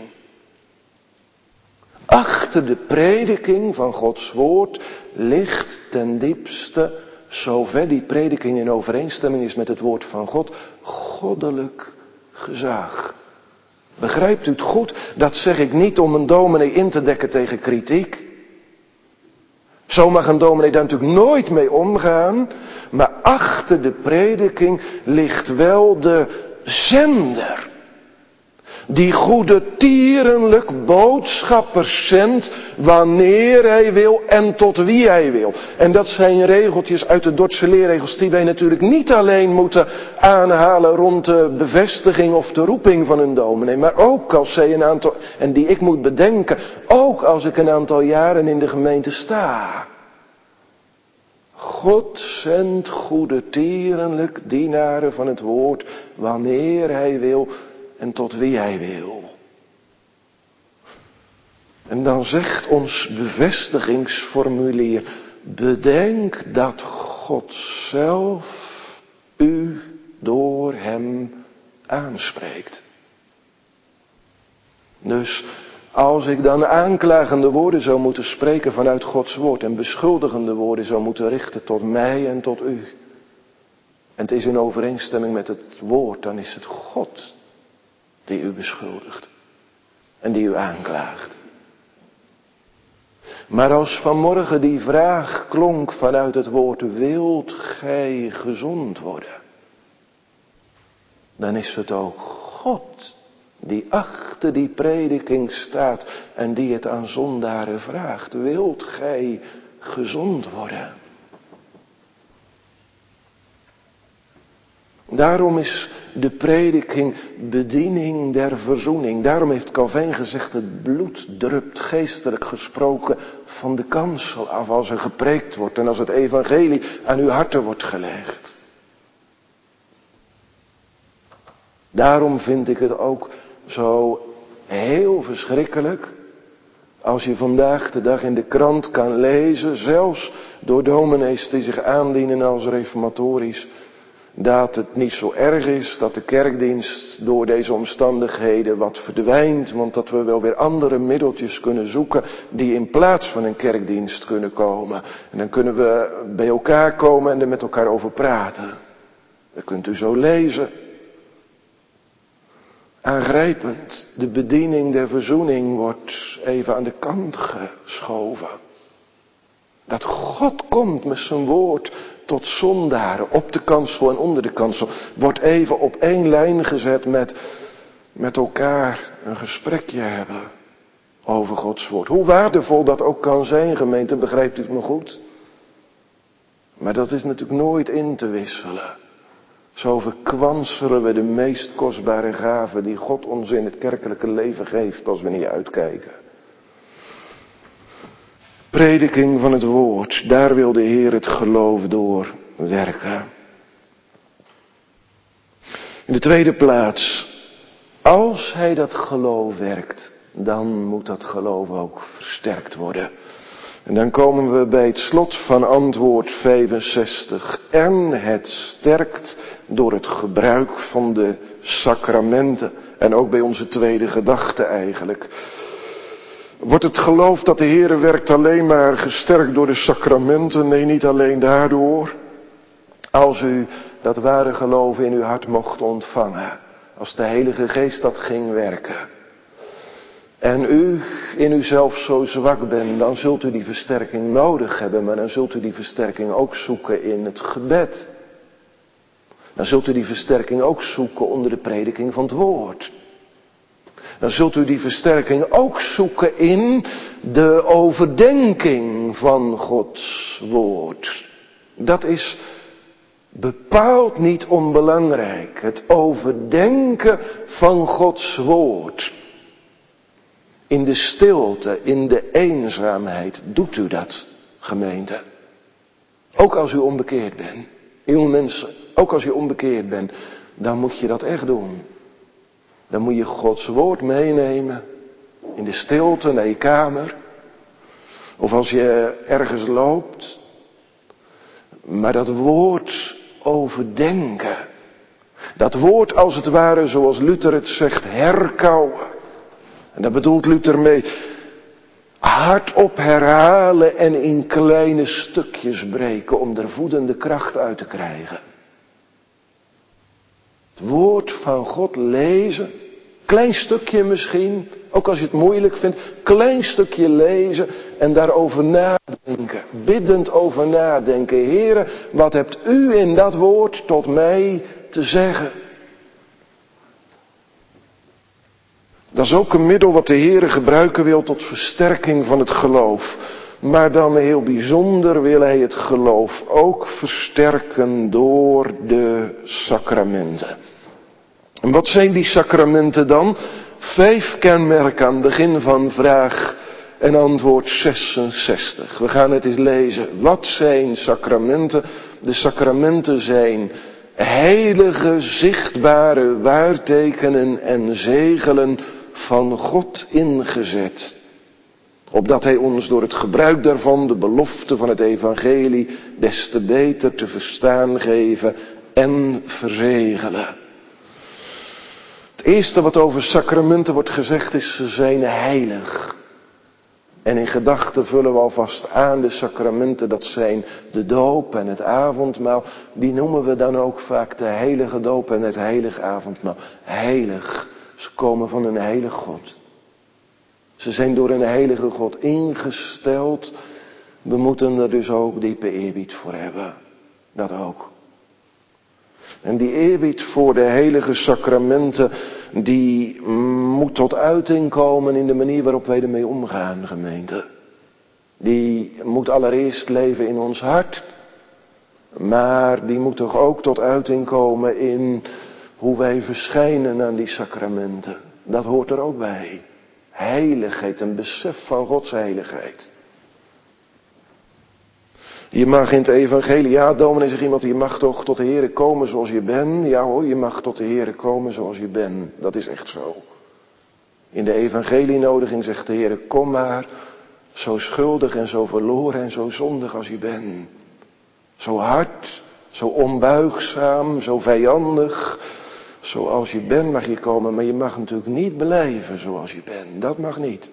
Achter de prediking van Gods woord ligt ten diepste, zover die prediking in overeenstemming is met het woord van God, goddelijk gezag. Begrijpt u het goed? Dat zeg ik niet om een dominee in te dekken tegen kritiek. Zo mag een dominee daar natuurlijk nooit mee omgaan. Maar achter de prediking ligt wel de zender. Die goedertierenlijk boodschappers zendt wanneer hij wil en tot wie hij wil. En dat zijn regeltjes uit de Dordtse leerregels die wij natuurlijk niet alleen moeten aanhalen rond de bevestiging of de roeping van een dominee. Maar ook als zij een aantal, en die ik moet bedenken, ook als ik een aantal jaren in de gemeente sta. God zendt goedertierenlijk dienaren van het woord wanneer hij wil en tot wie hij wil. En dan zegt ons bevestigingsformulier, bedenk dat God zelf u door hem aanspreekt. Dus als ik dan aanklagende woorden zou moeten spreken vanuit Gods woord en beschuldigende woorden zou moeten richten tot mij en tot u, en het is in overeenstemming met het woord, dan is het God die u beschuldigt en die u aanklaagt. Maar als vanmorgen die vraag klonk vanuit het woord, wilt gij gezond worden? Dan is het ook God die achter die prediking staat en die het aan zondaren vraagt. Wilt gij gezond worden? Daarom is de prediking bediening der verzoening. Daarom heeft Calvijn gezegd, het bloed drupt geestelijk gesproken van de kansel af als er gepreekt wordt en als het evangelie aan uw harten wordt gelegd. Daarom vind ik het ook zo heel verschrikkelijk als je vandaag de dag in de krant kan lezen, zelfs door dominees die zich aandienen als reformatorisch, dat het niet zo erg is dat de kerkdienst door deze omstandigheden wat verdwijnt, want dat we wel weer andere middeltjes kunnen zoeken die in plaats van een kerkdienst kunnen komen. En dan kunnen we bij elkaar komen en er met elkaar over praten. Dat kunt u zo lezen. Aangrijpend, de bediening der verzoening wordt even aan de kant geschoven. Dat God komt met zijn woord tot zondaren, op de kansel en onder de kansel, wordt even op één lijn gezet met elkaar een gesprekje hebben over Gods woord. Hoe waardevol dat ook kan zijn, gemeente, begrijpt u het me goed? Maar dat is natuurlijk nooit in te wisselen. Zo verkwanselen we de meest kostbare gaven die God ons in het kerkelijke leven geeft als we niet uitkijken. Prediking van het woord, daar wil de Heer het geloof door werken. In de tweede plaats, als Hij dat geloof werkt, dan moet dat geloof ook versterkt worden. En dan komen we bij het slot van antwoord 65. En het sterkt door het gebruik van de sacramenten. En ook bij onze tweede gedachte eigenlijk. Wordt het geloof dat de Heere werkt alleen maar gesterkt door de sacramenten? Nee, niet alleen daardoor. Als u dat ware geloof in uw hart mocht ontvangen. Als de Heilige Geest dat ging werken. En u in uzelf zo zwak bent, dan zult u die versterking nodig hebben. Maar dan zult u die versterking ook zoeken in het gebed. Dan zult u die versterking ook zoeken onder de prediking van het woord. Dan zult u die versterking ook zoeken in de overdenking van Gods woord. Dat is bepaald niet onbelangrijk. Het overdenken van Gods woord. In de stilte, in de eenzaamheid, doet u dat, gemeente. Ook als u onbekeerd bent. Jonge mensen, ook als u onbekeerd bent, dan moet je dat echt doen. Dan moet je Gods woord meenemen. In de stilte naar je kamer. Of als je ergens loopt. Maar dat woord overdenken. Dat woord als het ware, zoals Luther het zegt, herkauwen. En daar bedoelt Luther mee, hardop herhalen en in kleine stukjes breken om er voedende kracht uit te krijgen. Het woord van God lezen, klein stukje misschien, ook als je het moeilijk vindt, klein stukje lezen en daarover nadenken, biddend over nadenken. Heere, wat hebt u in dat woord tot mij te zeggen? Dat is ook een middel wat de Heere gebruiken wil tot versterking van het geloof. Maar dan heel bijzonder wil Hij het geloof ook versterken door de sacramenten. En wat zijn die sacramenten dan? 5 kenmerken aan het begin van vraag en antwoord 66. We gaan het eens lezen. Wat zijn sacramenten? De sacramenten zijn heilige, zichtbare waartekenen en zegelen van God ingezet. Opdat Hij ons door het gebruik daarvan de belofte van het evangelie des te beter te verstaan geven en verzegelen. Het eerste wat over sacramenten wordt gezegd is, ze zijn heilig. En in gedachten vullen we alvast aan de sacramenten, dat zijn de doop en het avondmaal. Die noemen we dan ook vaak de heilige doop en het heilige avondmaal. Heilig, ze komen van een heilige God. Ze zijn door een heilige God ingesteld. We moeten er dus ook diepe eerbied voor hebben. Dat ook. En die eerbied voor de heilige sacramenten, die moet tot uiting komen in de manier waarop wij ermee omgaan, gemeente. Die moet allereerst leven in ons hart, maar die moet toch ook tot uiting komen in hoe wij verschijnen aan die sacramenten. Dat hoort er ook bij. Heiligheid, een besef van Gods heiligheid. Je mag in het evangelie, ja dominee zegt iemand, je mag toch tot de Heere komen zoals je bent. Ja hoor, je mag tot de Heere komen zoals je bent. Dat is echt zo. In de evangelienodiging zegt de Heere, kom maar, zo schuldig en zo verloren en zo zondig als je bent. Zo hard, zo onbuigzaam, zo vijandig. Zoals je bent mag je komen, maar je mag natuurlijk niet blijven zoals je bent. Dat mag niet.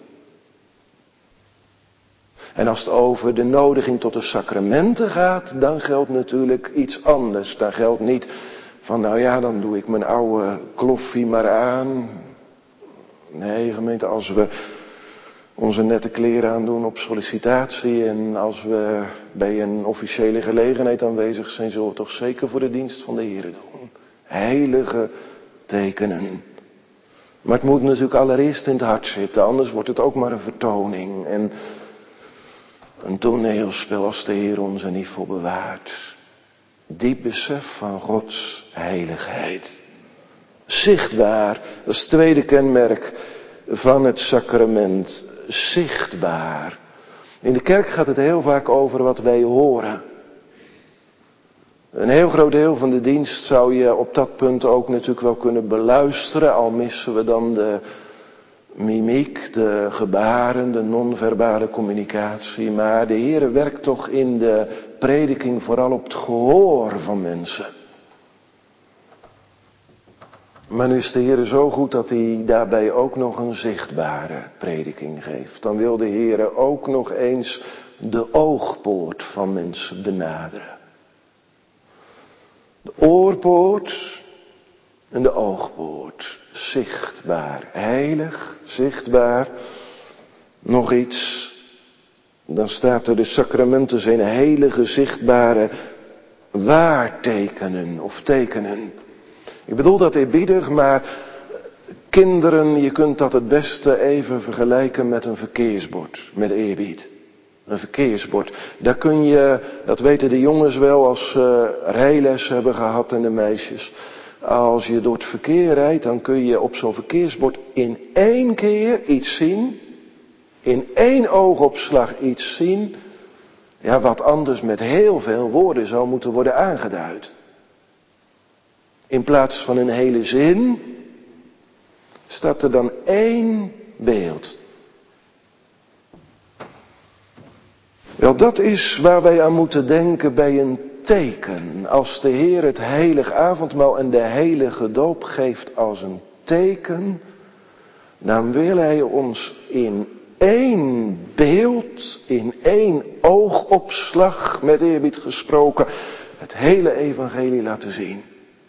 En als het over de nodiging tot de sacramenten gaat, dan geldt natuurlijk iets anders. Dan geldt niet van, nou ja, dan doe ik mijn oude kloffie maar aan. Nee, gemeente, als we onze nette kleren aandoen op sollicitatie en als we bij een officiële gelegenheid aanwezig zijn, zullen we toch zeker voor de dienst van de Heere doen. Heilige tekenen. Maar het moet natuurlijk allereerst in het hart zitten, anders wordt het ook maar een vertoning. En een toneelspel als de Heer ons er niet voor bewaart. Diep besef van Gods heiligheid. Zichtbaar, dat is het tweede kenmerk van het sacrament. Zichtbaar. In de kerk gaat het heel vaak over wat wij horen. Een heel groot deel van de dienst zou je op dat punt ook natuurlijk wel kunnen beluisteren. Al missen we dan de mimiek, de gebaren, de non-verbale communicatie. Maar de Heere werkt toch in de prediking vooral op het gehoor van mensen. Maar nu is de Heere zo goed dat hij daarbij ook nog een zichtbare prediking geeft. Dan wil de Heere ook nog eens de oogpoort van mensen benaderen. De oorpoort en de oogpoort. Zichtbaar. Heilig, zichtbaar. Nog iets. Dan staat er de sacramenten zijn heilige, zichtbare waartekenen of tekenen. Ik bedoel dat eerbiedig, maar kinderen, je kunt dat het beste even vergelijken met een verkeersbord, met eerbied. Een verkeersbord. Daar kun je, dat weten de jongens wel als ze rijles hebben gehad en de meisjes. Als je door het verkeer rijdt, dan kun je op zo'n verkeersbord in één keer iets zien. In één oogopslag iets zien. Ja, wat anders met heel veel woorden zou moeten worden aangeduid. In plaats van een hele zin staat er dan één beeld. Wel, dat is waar wij aan moeten denken bij een teken. Als de Heer het heilig avondmaal en de heilige doop geeft als een teken, dan wil Hij ons in één beeld, in één oogopslag, met eerbied gesproken, het hele evangelie laten zien.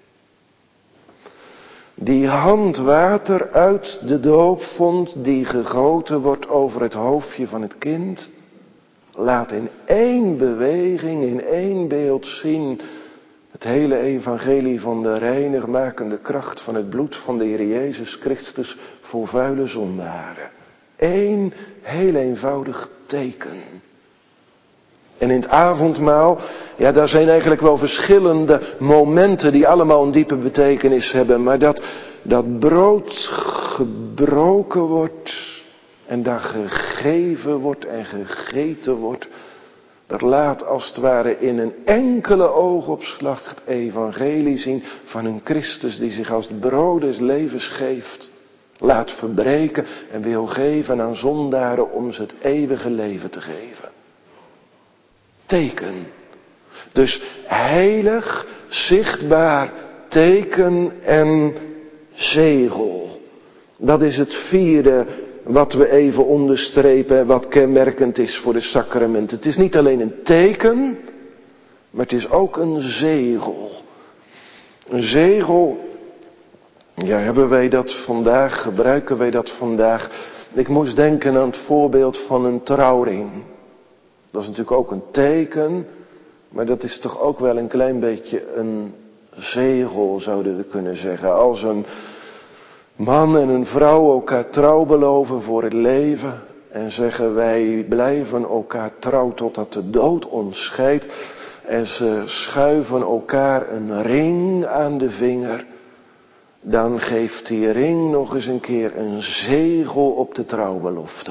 Die hand water uit de doopvont die gegoten wordt over het hoofdje van het kind, laat in één beweging, in één beeld zien het hele evangelie van de reinigmakende kracht van het bloed van de Heer Jezus Christus voor vuile zondaren. Eén heel eenvoudig teken. En in het avondmaal, ja, daar zijn eigenlijk wel verschillende momenten die allemaal een diepe betekenis hebben. Maar dat brood gebroken wordt en daar gegeven wordt en gegeten wordt, dat laat als het ware in een enkele oogopslag het evangelie zien van een Christus die zich als het brood des levens geeft. Laat verbreken en wil geven aan zondaren om ze het eeuwige leven te geven. Teken. Dus heilig, zichtbaar teken en zegel. Dat is het vierde wat we even onderstrepen, wat kenmerkend is voor de sacramenten. Het is niet alleen een teken, maar het is ook een zegel. Een zegel, ja, hebben wij dat vandaag, gebruiken wij dat vandaag. Ik moest denken aan het voorbeeld van een trouwring. Dat is natuurlijk ook een teken, maar dat is toch ook wel een klein beetje een zegel, zouden we kunnen zeggen. Als een man en een vrouw elkaar trouw beloven voor het leven en zeggen wij blijven elkaar trouw totdat de dood ons scheidt en ze schuiven elkaar een ring aan de vinger, dan geeft die ring nog eens een keer een zegel op de trouwbelofte.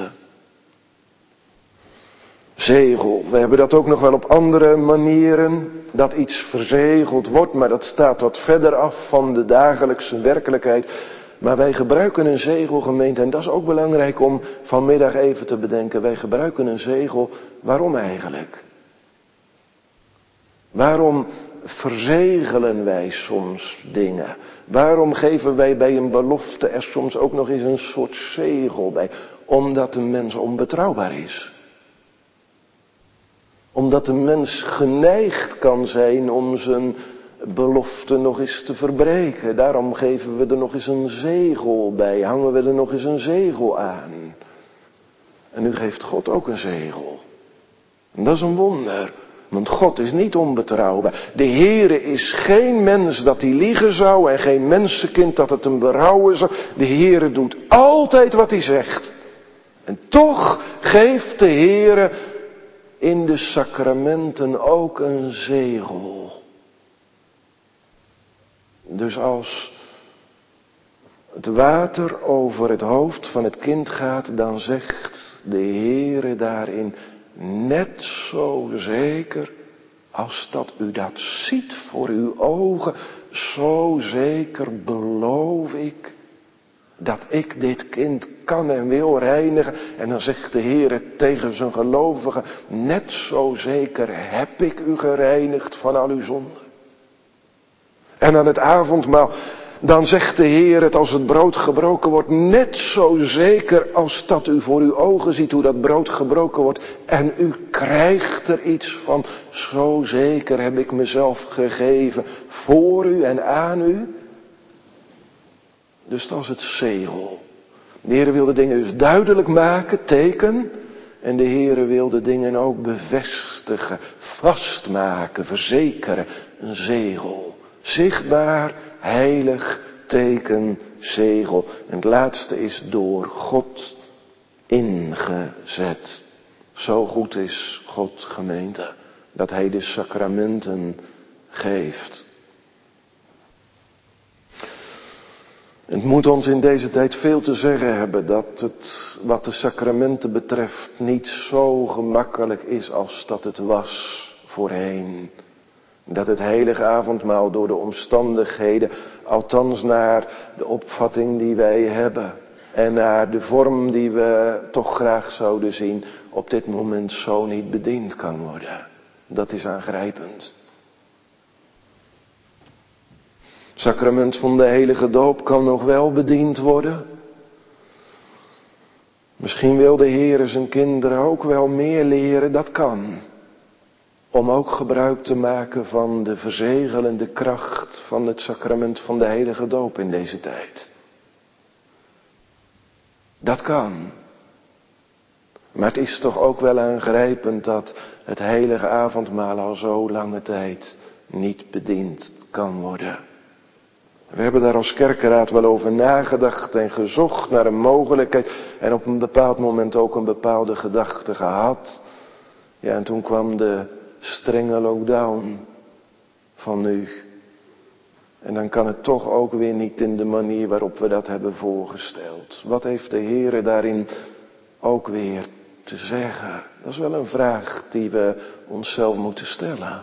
Zegel. We hebben dat ook nog wel op andere manieren, dat iets verzegeld wordt, maar dat staat wat verder af van de dagelijkse werkelijkheid. Maar wij gebruiken een zegel, gemeente, en dat is ook belangrijk om vanmiddag even te bedenken. Wij gebruiken een zegel, waarom eigenlijk? Waarom verzegelen wij soms dingen? Waarom geven wij bij een belofte er soms ook nog eens een soort zegel bij? Omdat de mens onbetrouwbaar is. Omdat de mens geneigd kan zijn om zijn belofte nog eens te verbreken. Daarom geven we er nog eens een zegel bij. Hangen we er nog eens een zegel aan. En nu geeft God ook een zegel. En dat is een wonder. Want God is niet onbetrouwbaar. De Heere is geen mens dat hij liegen zou. En geen mensenkind dat het hem berouwen zou. De Heere doet altijd wat hij zegt. En toch geeft de Heere in de sacramenten ook een zegel. Dus als het water over het hoofd van het kind gaat, dan zegt de Heere daarin net zo zeker als dat u dat ziet voor uw ogen, zo zeker beloof ik dat ik dit kind kan en wil reinigen. En dan zegt de Heere tegen zijn gelovigen, net zo zeker heb ik u gereinigd van al uw zonden. En aan het avondmaal, dan zegt de Heer het als het brood gebroken wordt, net zo zeker als dat u voor uw ogen ziet hoe dat brood gebroken wordt. En u krijgt er iets van, zo zeker heb ik mezelf gegeven voor u en aan u. Dus dat is het zegel. De Heer wil de dingen dus duidelijk maken, teken. En de Heer wil de dingen ook bevestigen, vastmaken, verzekeren. Een zegel. Zichtbaar, heilig, teken, zegel. En het laatste is door God ingezet. Zo goed is God, gemeente, dat Hij de sacramenten geeft. Het moet ons in deze tijd veel te zeggen hebben dat het wat de sacramenten betreft niet zo gemakkelijk is als dat het was voorheen. Dat het heilige avondmaal door de omstandigheden, althans naar de opvatting die wij hebben en naar de vorm die we toch graag zouden zien, op dit moment zo niet bediend kan worden. Dat is aangrijpend. Het sacrament van de heilige doop kan nog wel bediend worden. Misschien wil de Heer zijn kinderen ook wel meer leren, dat kan. Om ook gebruik te maken van de verzegelende kracht van het sacrament van de heilige doop in deze tijd. Dat kan. Maar het is toch ook wel aangrijpend dat het heilige avondmaal al zo lange tijd niet bediend kan worden. We hebben daar als kerkenraad wel over nagedacht en gezocht naar een mogelijkheid. En op een bepaald moment ook een bepaalde gedachte gehad. Ja, en toen kwam de strenge lockdown van nu. En dan kan het toch ook weer niet in de manier waarop we dat hebben voorgesteld. Wat heeft de Heere daarin ook weer te zeggen? Dat is wel een vraag die we onszelf moeten stellen.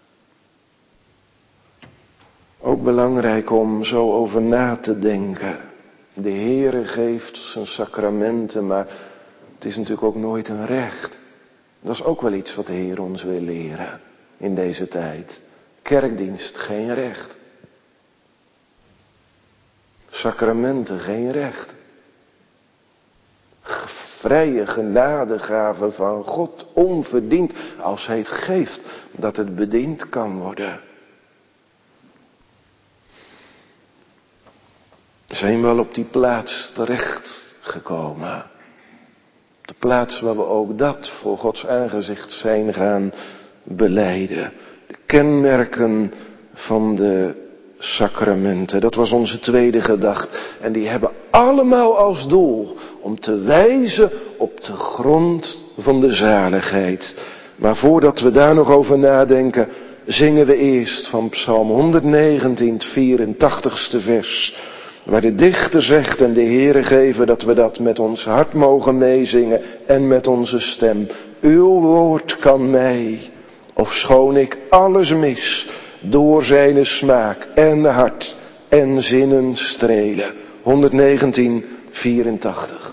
Ook belangrijk om zo over na te denken. De Heere geeft zijn sacramenten, maar het is natuurlijk ook nooit een recht. Dat is ook wel iets wat de Heer ons wil leren in deze tijd. Kerkdienst, geen recht. Sacramenten, geen recht. Vrije genadegave van God, onverdiend, als Hij het geeft, dat het bediend kan worden. Zijn we al op die plaats terecht gekomen. De plaats waar we ook dat voor Gods aangezicht zijn gaan belijden. De kenmerken van de sacramenten. Dat was onze tweede gedachte. En die hebben allemaal als doel om te wijzen op de grond van de zaligheid. Maar voordat we daar nog over nadenken, zingen we eerst van Psalm 119, het 84ste vers. Waar de dichter zegt en de Heere geven dat we dat met ons hart mogen meezingen en met onze stem. Uw woord kan mij, ofschoon ik alles mis, door zijn smaak en hart en zinnen strelen. 119, 84.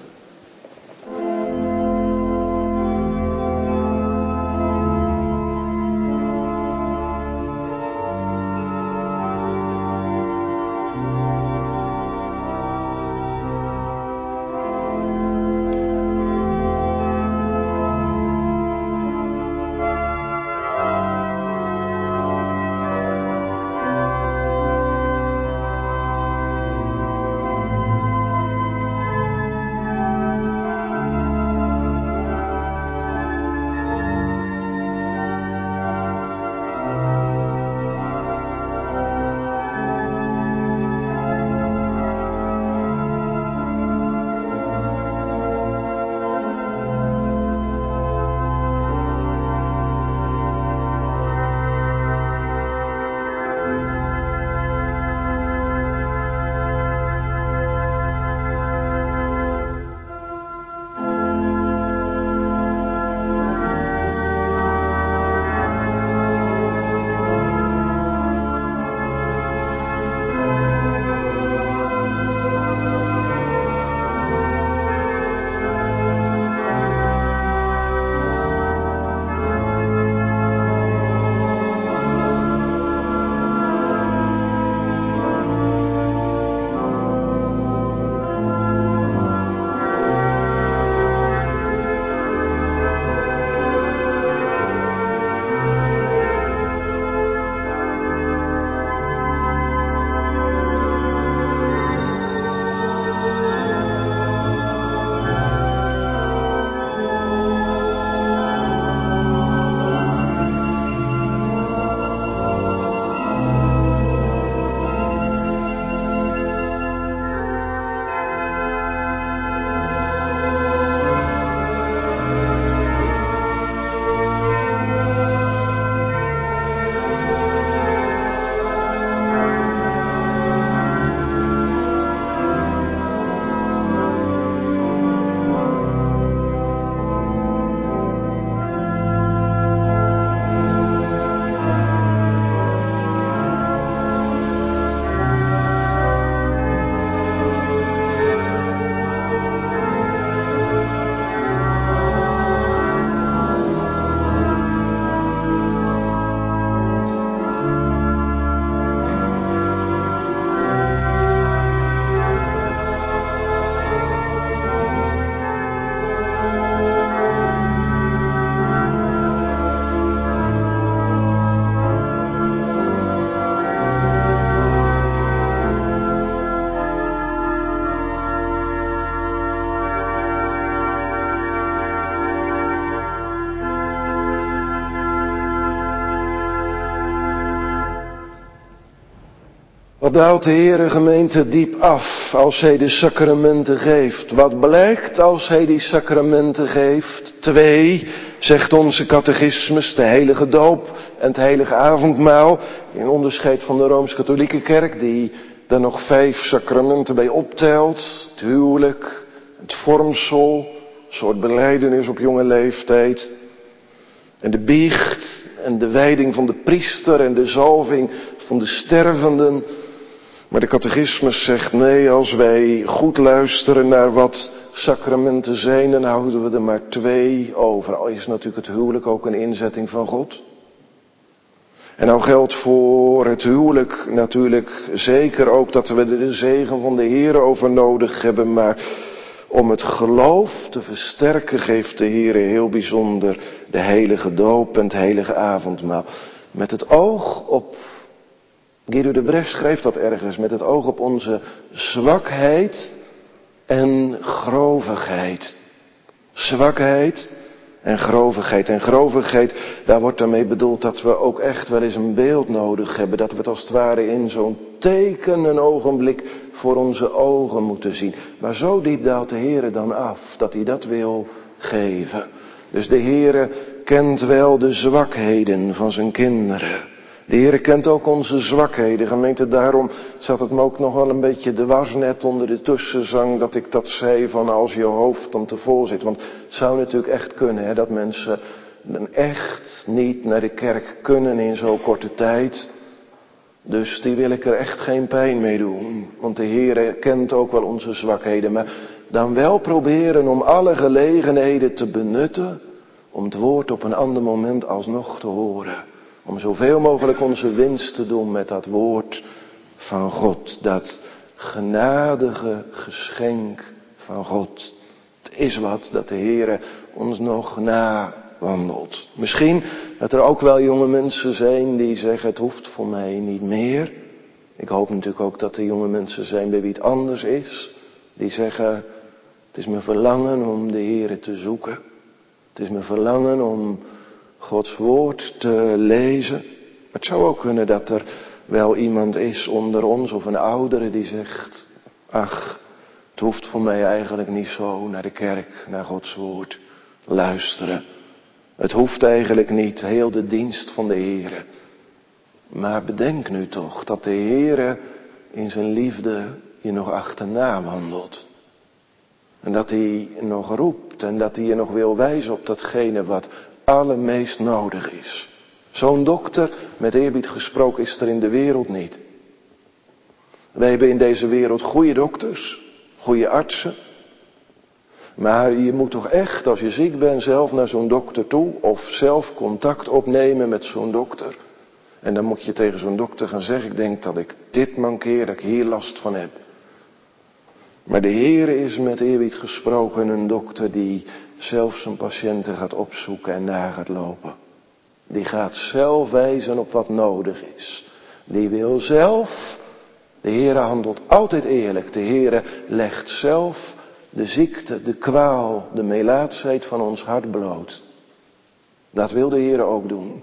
Wat daalt de Heere gemeente diep af als hij de sacramenten geeft? Wat blijkt als hij die sacramenten geeft? 2, zegt onze catechismus, de heilige doop en het heilige avondmaal. In onderscheid van de Rooms-Katholieke Kerk, die daar nog 5 sacramenten bij optelt. Het huwelijk, het vormsel, een soort belijdenis op jonge leeftijd. En de biecht en de wijding van de priester en de zalving van de stervenden. Maar de catechismus zegt nee, als wij goed luisteren naar wat sacramenten zijn, dan houden we er maar 2 over. Al is natuurlijk het huwelijk ook een inzetting van God. En nou geldt voor het huwelijk natuurlijk zeker ook dat we er de zegen van de Heer over nodig hebben. Maar om het geloof te versterken geeft de Heer heel bijzonder de heilige doop en het heilige avondmaal. Met het oog op, Guido de Bref schrijft dat ergens, met het oog op onze zwakheid en grovigheid. Zwakheid en grovigheid. En grovigheid, daar wordt daarmee bedoeld dat we ook echt wel eens een beeld nodig hebben. Dat we het als het ware in zo'n teken een ogenblik voor onze ogen moeten zien. Maar zo diep daalt de Heere dan af, dat hij dat wil geven. Dus de Heere kent wel de zwakheden van zijn kinderen. De Heere kent ook onze zwakheden. Gemeente, daarom zat het me ook nog wel een beetje dwars net onder de tussenzang dat ik dat zei van als je hoofd dan te vol zit. Want het zou natuurlijk echt kunnen, hè, dat mensen dan echt niet naar de kerk kunnen in zo'n korte tijd. Dus die wil ik er echt geen pijn mee doen. Want de Heere kent ook wel onze zwakheden. Maar dan wel proberen om alle gelegenheden te benutten om het woord op een ander moment alsnog te horen. Om zoveel mogelijk onze winst te doen met dat woord van God. Dat genadige geschenk van God. Het is wat dat de Heere ons nog nawandelt. Misschien dat er ook wel jonge mensen zijn die zeggen het hoeft voor mij niet meer. Ik hoop natuurlijk ook dat er jonge mensen zijn bij wie het anders is. Die zeggen het is mijn verlangen om de Heere te zoeken. Het is mijn verlangen om Gods woord te lezen. Maar het zou ook kunnen dat er wel iemand is onder ons of een oudere die zegt, ach, het hoeft voor mij eigenlijk niet zo naar de kerk, naar Gods woord luisteren. Het hoeft eigenlijk niet, heel de dienst van de Heere. Maar bedenk nu toch dat de Heere in zijn liefde je nog achterna wandelt. En dat hij nog roept en dat hij je nog wil wijzen op datgene wat allermeest nodig is. Zo'n dokter, met eerbied gesproken, is er in de wereld niet. Wij hebben in deze wereld goede dokters, goede artsen. Maar je moet toch echt, als je ziek bent, zelf naar zo'n dokter toe of zelf contact opnemen met zo'n dokter. En dan moet je tegen zo'n dokter gaan zeggen, ik denk dat ik dit mankeer, dat ik hier last van heb. Maar de Heere is met eerbied gesproken een dokter die zelf zijn patiënten gaat opzoeken en na gaat lopen. Die gaat zelf wijzen op wat nodig is. Die wil zelf, de Heere handelt altijd eerlijk. De Heere legt zelf de ziekte, de kwaal, de melaatsheid van ons hart bloot. Dat wil de Heere ook doen.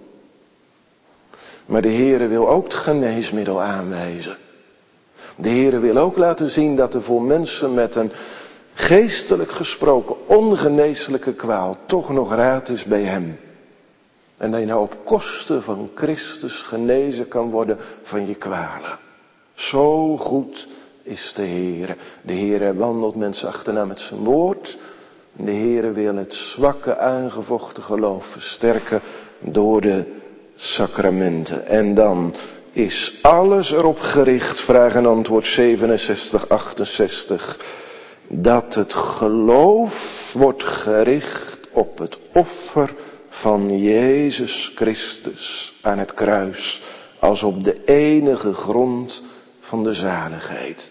Maar de Heere wil ook het geneesmiddel aanwijzen. De Heere wil ook laten zien dat er voor mensen met een geestelijk gesproken ongeneeslijke kwaal toch nog raad is bij hem. En dat je nou op kosten van Christus genezen kan worden van je kwalen. Zo goed is de Heere. De Heere wandelt mensen achterna met zijn woord. De Heere wil het zwakke aangevochten geloof versterken door de sacramenten. En dan is alles erop gericht, vraag en antwoord 67, 68, dat het geloof wordt gericht op het offer van Jezus Christus aan het kruis, als op de enige grond van de zaligheid.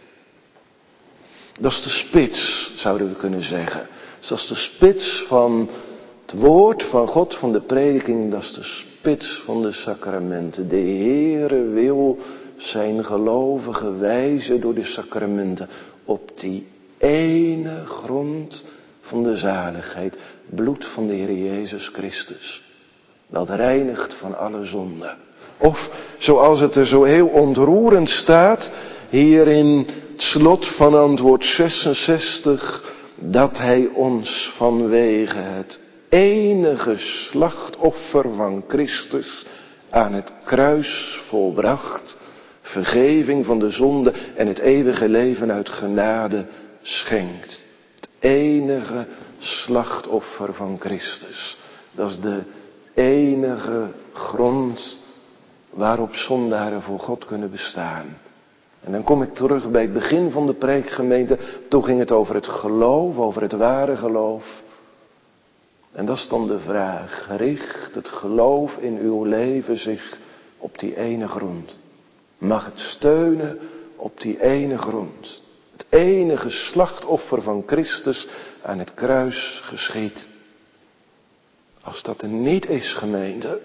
Dat is de spits, zouden we kunnen zeggen. Dat is de spits van het woord van God, van de prediking, dat is de spits van de sacramenten. De Heere wil zijn gelovigen wijzen door de sacramenten op die ene grond van de zaligheid. Bloed van de Heer Jezus Christus. Dat reinigt van alle zonde. Of zoals het er zo heel ontroerend staat hier in het slot van antwoord 66, dat hij ons vanwege het enige slachtoffer van Christus aan het kruis volbracht, vergeving van de zonde en het eeuwige leven uit genade schenkt. Het enige slachtoffer van Christus. Dat is de enige grond waarop zondaren voor God kunnen bestaan. En dan kom ik terug bij het begin van de preekgemeente. Toen ging het over het geloof, over het ware geloof. En dat is dan de vraag. Richt het geloof in uw leven zich op die ene grond? Mag het steunen op die ene grond? Het enige slachtoffer van Christus aan het kruis geschied. Als dat er niet is, gemeente,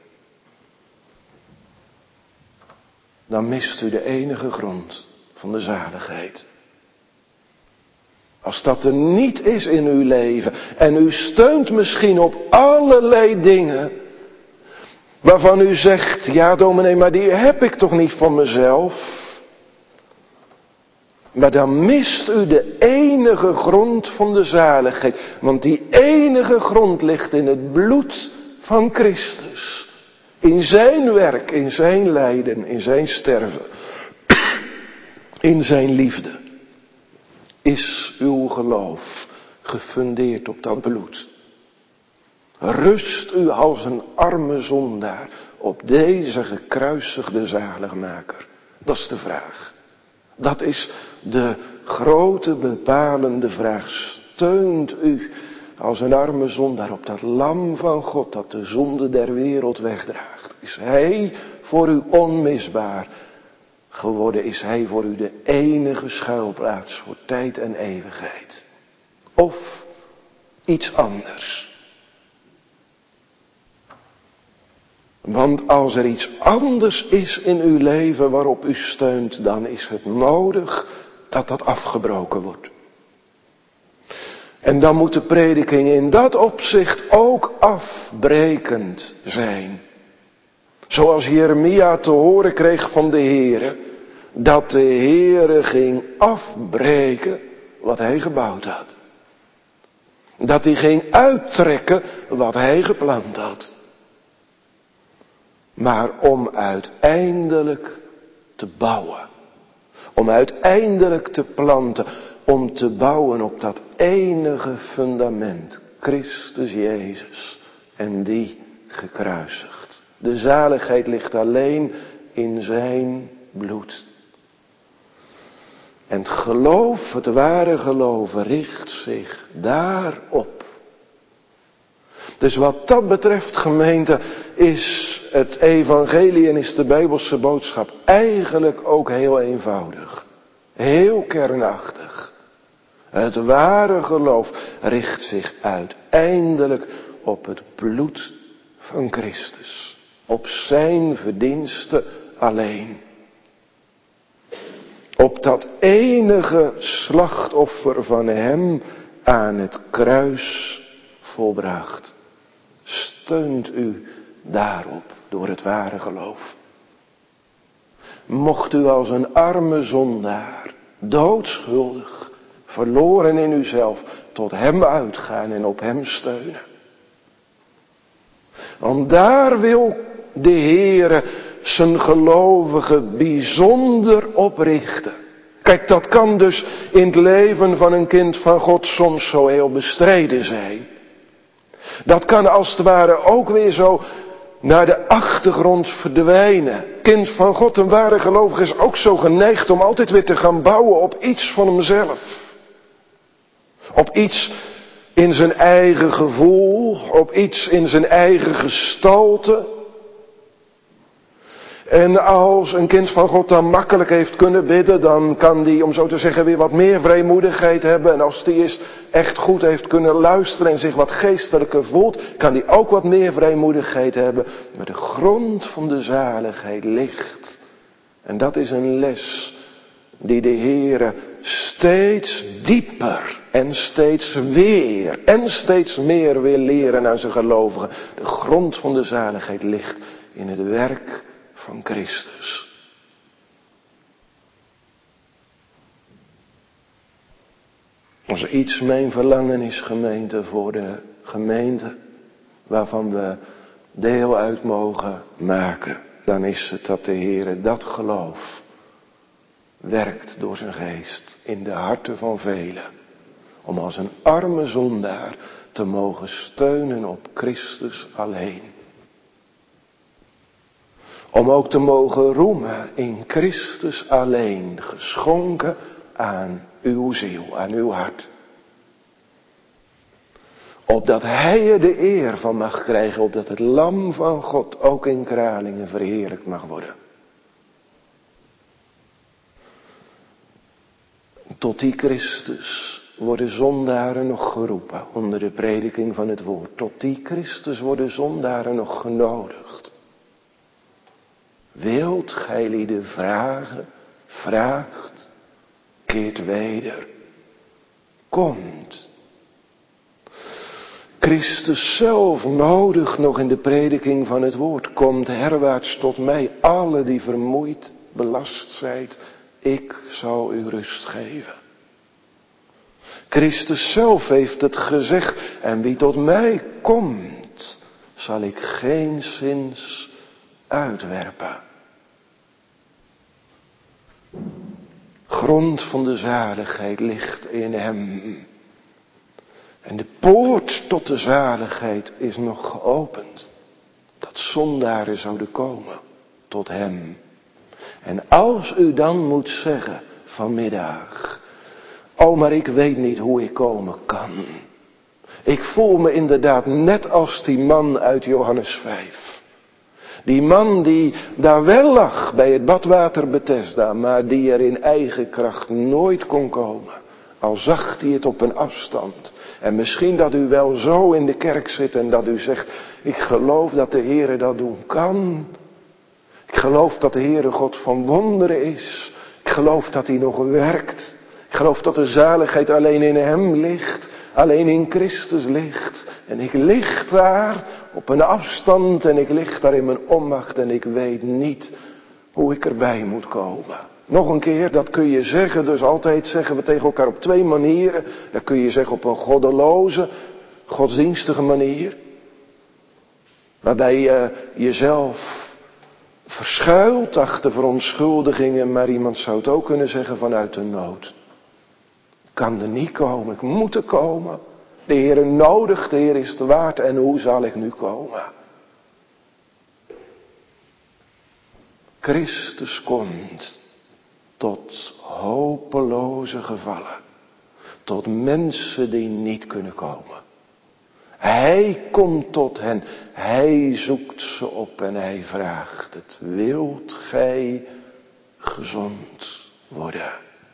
dan mist u de enige grond van de zaligheid. Als dat er niet is in uw leven en u steunt misschien op allerlei dingen waarvan u zegt, ja dominee, maar die heb ik toch niet van mezelf. Maar dan mist u de enige grond van de zaligheid. Want die enige grond ligt in het bloed van Christus. In zijn werk, in zijn lijden, in zijn sterven. In zijn liefde. Is uw geloof gefundeerd op dat bloed? Rust u als een arme zondaar op deze gekruisigde zaligmaker? Dat is de vraag. Dat is de grote bepalende vraag. Steunt u als een arme zondaar op dat lam van God dat de zonde der wereld wegdraagt? Is hij voor u onmisbaar geworden? Is hij voor u de enige schuilplaats voor tijd en eeuwigheid? Of iets anders? Want als er iets anders is in uw leven waarop u steunt, dan is het nodig dat dat afgebroken wordt. En dan moet de prediking in dat opzicht ook afbrekend zijn. Zoals Jeremia te horen kreeg van de Heere, dat de Heere ging afbreken wat hij gebouwd had. Dat hij ging uittrekken wat hij geplant had. Maar om uiteindelijk te bouwen. Om uiteindelijk te planten. Om te bouwen op dat enige fundament. Christus Jezus. En die gekruisigd. De zaligheid ligt alleen in zijn bloed. En het geloof, het ware geloof, richt zich daarop. Dus wat dat betreft, gemeente, is het evangelie en is de Bijbelse boodschap eigenlijk ook heel eenvoudig. Heel kernachtig. Het ware geloof richt zich uiteindelijk op het bloed van Christus. Op zijn verdienste alleen. Op dat enige slachtoffer van hem aan het kruis volbracht. Steunt u daarop door het ware geloof. Mocht u als een arme zondaar, doodschuldig, verloren in uzelf, tot hem uitgaan en op hem steunen. Want daar wil de Heere zijn gelovigen bijzonder op richten. Kijk, dat kan dus in het leven van een kind van God soms zo heel bestreden zijn. Dat kan als het ware ook weer zo naar de achtergrond verdwijnen. Kind van God, een ware gelovige, is ook zo geneigd om altijd weer te gaan bouwen op iets van hemzelf. Op iets in zijn eigen gevoel, op iets in zijn eigen gestalte. En als een kind van God dan makkelijk heeft kunnen bidden, dan kan die, om zo te zeggen, weer wat meer vrijmoedigheid hebben. En als die eens echt goed heeft kunnen luisteren en zich wat geestelijker voelt, kan die ook wat meer vrijmoedigheid hebben. Maar de grond van de zaligheid ligt. En dat is een les die de Heere steeds dieper en steeds weer en steeds meer wil leren aan zijn gelovigen. De grond van de zaligheid ligt in het werk van Christus. Als iets mijn verlangen is, gemeente, voor de gemeente waarvan we deel uit mogen maken, dan is het dat de Heere dat geloof werkt door zijn geest in de harten van velen. Om als een arme zondaar te mogen steunen op Christus alleen. Om ook te mogen roemen in Christus alleen, geschonken aan uw ziel, aan uw hart. Opdat Hij er de eer van mag krijgen, opdat het lam van God ook in Kralingen verheerlijkt mag worden. Tot die Christus worden zondaren nog geroepen onder de prediking van het woord. Tot die Christus worden zondaren nog genodigd. Wilt gij lieden vragen, vraagt, keert weder, komt. Christus zelf nodigt nog in de prediking van het woord. Komt herwaarts tot mij, alle die vermoeid, belast zijt. Ik zal u rust geven. Christus zelf heeft het gezegd. En wie tot mij komt, zal ik geenszins uitwerpen. Grond van de zaligheid ligt in hem. En de poort tot de zaligheid is nog geopend. Dat zondaren zouden komen tot hem. En als u dan moet zeggen vanmiddag, oh maar ik weet niet hoe ik komen kan. Ik voel me inderdaad net als die man uit Johannes 5. Die man die daar wel lag bij het badwater Bethesda, maar die er in eigen kracht nooit kon komen. Al zag hij het op een afstand. En misschien dat u wel zo in de kerk zit en dat u zegt, ik geloof dat de Heere dat doen kan. Ik geloof dat de Heere God van wonderen is. Ik geloof dat hij nog werkt. Ik geloof dat de zaligheid alleen in hem ligt. Alleen in Christus ligt. En ik lig daar op een afstand en ik lig daar in mijn onmacht en ik weet niet hoe ik erbij moet komen. Nog een keer, dat kun je zeggen, dus altijd zeggen we tegen elkaar op twee manieren. Dat kun je zeggen op een goddeloze, godsdienstige manier. Waarbij je jezelf verschuilt achter verontschuldigingen, maar iemand zou het ook kunnen zeggen vanuit de nood. Ik kan er niet komen, ik moet er komen. De Heer nodigt, de Heer is het waard en hoe zal ik nu komen? Christus komt tot hopeloze gevallen. Tot mensen die niet kunnen komen. Hij komt tot hen. Hij zoekt ze op en hij vraagt het. Wilt gij gezond worden?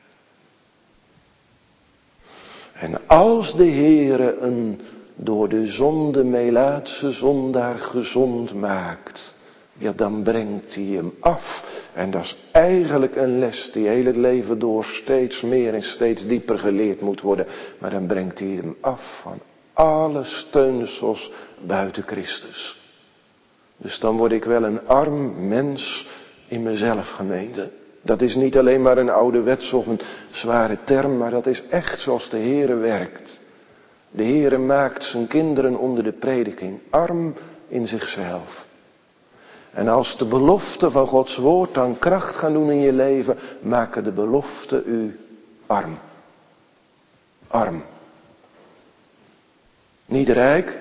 En als de Heere een door de zonde meelaatse zondaar gezond maakt, ja dan brengt hij hem af. En dat is eigenlijk een les die heel het leven door steeds meer en steeds dieper geleerd moet worden. Maar dan brengt hij hem af van alle steunsels buiten Christus. Dus dan word ik wel een arm mens in mezelf, gemeente. Dat is niet alleen maar een ouderwets of een zware term, maar dat is echt zoals de Heere werkt. De Heere maakt zijn kinderen onder de prediking arm in zichzelf. En als de beloften van Gods woord dan kracht gaan doen in je leven, maken de beloften u arm. Arm. Niet rijk,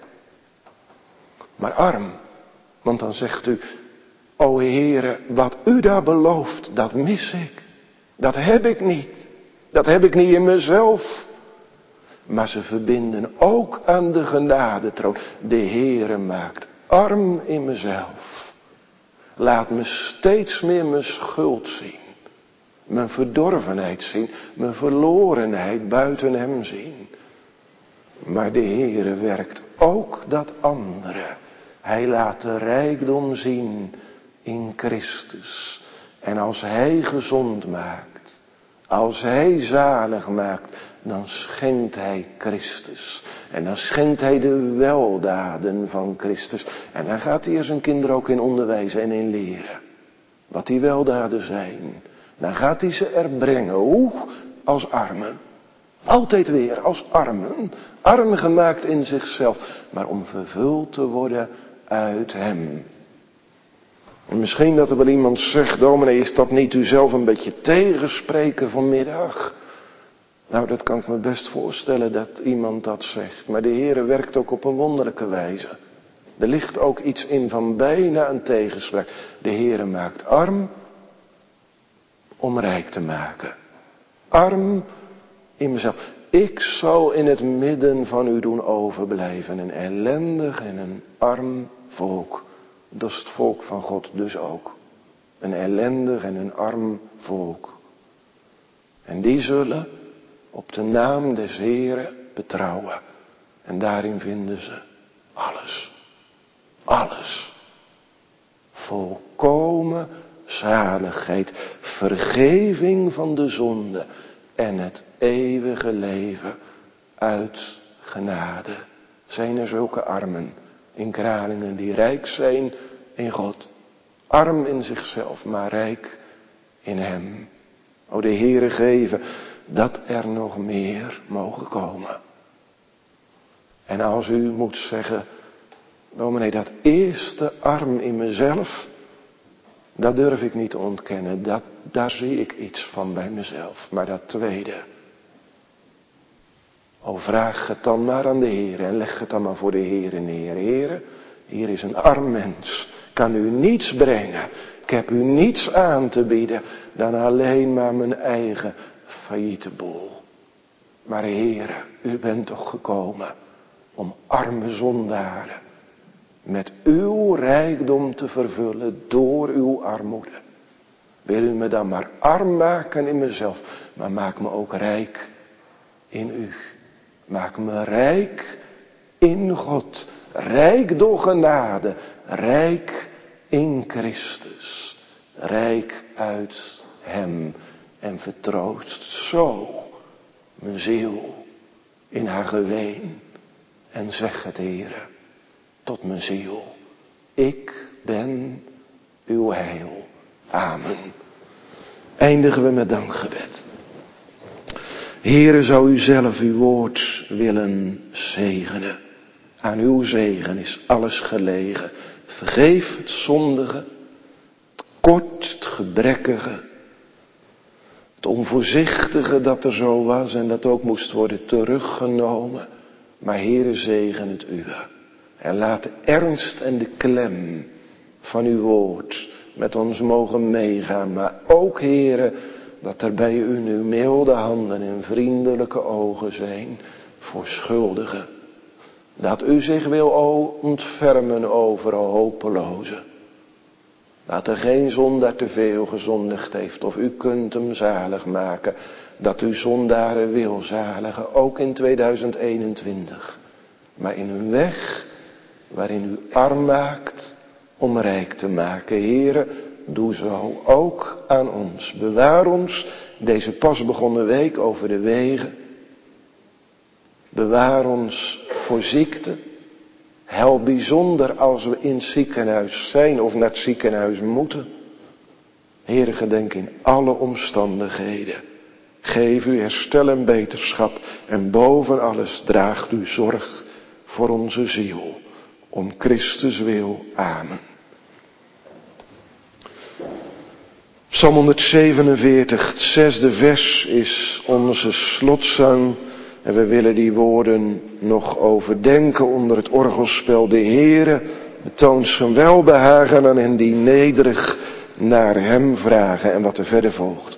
maar arm. Want dan zegt u, o Heere, wat u daar belooft, dat mis ik. Dat heb ik niet. Dat heb ik niet in mezelf. Maar ze verbinden ook aan de genadetroon. De Heere maakt arm in mezelf. Laat me steeds meer mijn schuld zien. Mijn verdorvenheid zien. Mijn verlorenheid buiten hem zien. Maar de Heere werkt ook dat andere. Hij laat de rijkdom zien in Christus. En als hij gezond maakt, als hij zalig maakt, dan schenkt hij Christus. En dan schenkt hij de weldaden van Christus. En dan gaat hij er zijn kinderen ook in onderwijzen en in leren. Wat die weldaden zijn. Dan gaat hij ze er brengen. Hoe? Als armen. Altijd weer als armen. Arm gemaakt in zichzelf. Maar om vervuld te worden uit hem. En misschien dat er wel iemand zegt, dominee, is dat niet u zelf een beetje tegenspreken vanmiddag? Nou, dat kan ik me best voorstellen dat iemand dat zegt. Maar de Heere werkt ook op een wonderlijke wijze. Er ligt ook iets in van bijna een tegenspraak. De Heere maakt arm om rijk te maken. Arm in mezelf. Ik zal in het midden van u doen overblijven. Een ellendig en een arm volk. Dat is het volk van God dus ook. Een ellendig en een arm volk. En die zullen op de naam des Heeren betrouwen. En daarin vinden ze alles. Alles. Volkomen zaligheid. Vergeving van de zonde. En het eeuwige leven uit genade. Zijn er zulke armen in Kralingen die rijk zijn in God. Arm in zichzelf, maar rijk in hem. O, de Heere geven dat er nog meer mogen komen. En als u moet zeggen, dominee, dat eerste arm in mezelf, dat durf ik niet te ontkennen. Daar zie ik iets van bij mezelf. Maar dat tweede, vraag het dan maar aan de Heer en leg het dan maar voor de Heer neer. Heere, hier is een arm mens, kan u niets brengen. Ik heb u niets aan te bieden dan alleen maar mijn eigen failliete boel. Maar Heere, u bent toch gekomen om arme zondaren met uw rijkdom te vervullen door uw armoede. Wil u me dan maar arm maken in mezelf, maar maak me ook rijk in u. Maak me rijk in God, rijk door genade, rijk in Christus, rijk uit hem en vertroost zo mijn ziel in haar geween en zeg het, Heere, tot mijn ziel, ik ben uw heil. Amen. Eindigen we met dankgebed. Heere, zou u zelf uw woord willen zegenen. Aan uw zegen is alles gelegen. Vergeef het zondige, het kort, het gebrekkige, het onvoorzichtige dat er zo was en dat ook moest worden teruggenomen. Maar Heere, zegen het uwe. En laat de ernst en de klem van uw woord met ons mogen meegaan. Maar ook, Heere, dat er bij u nu milde handen en vriendelijke ogen zijn voor schuldigen. Dat u zich wil ontfermen over hopelozen. Dat er geen zondaar te veel gezondigd heeft of u kunt hem zalig maken. Dat u zondaren wil zaligen, ook in 2021. Maar in een weg waarin u arm maakt om rijk te maken. Heere, doe zo ook aan ons. Bewaar ons deze pas begonnen week over de wegen. Bewaar ons voor ziekte. Help bijzonder als we in het ziekenhuis zijn of naar het ziekenhuis moeten. Heere, gedenk in alle omstandigheden. Geef u herstel en beterschap. En boven alles draagt u zorg voor onze ziel. Om Christus wil. Amen. Psalm 147, het 6e vers is onze slotzang. En we willen die woorden nog overdenken onder het orgelspel. De Heere betoont zijn welbehagen aan hen die nederig naar hem vragen. En wat er verder volgt.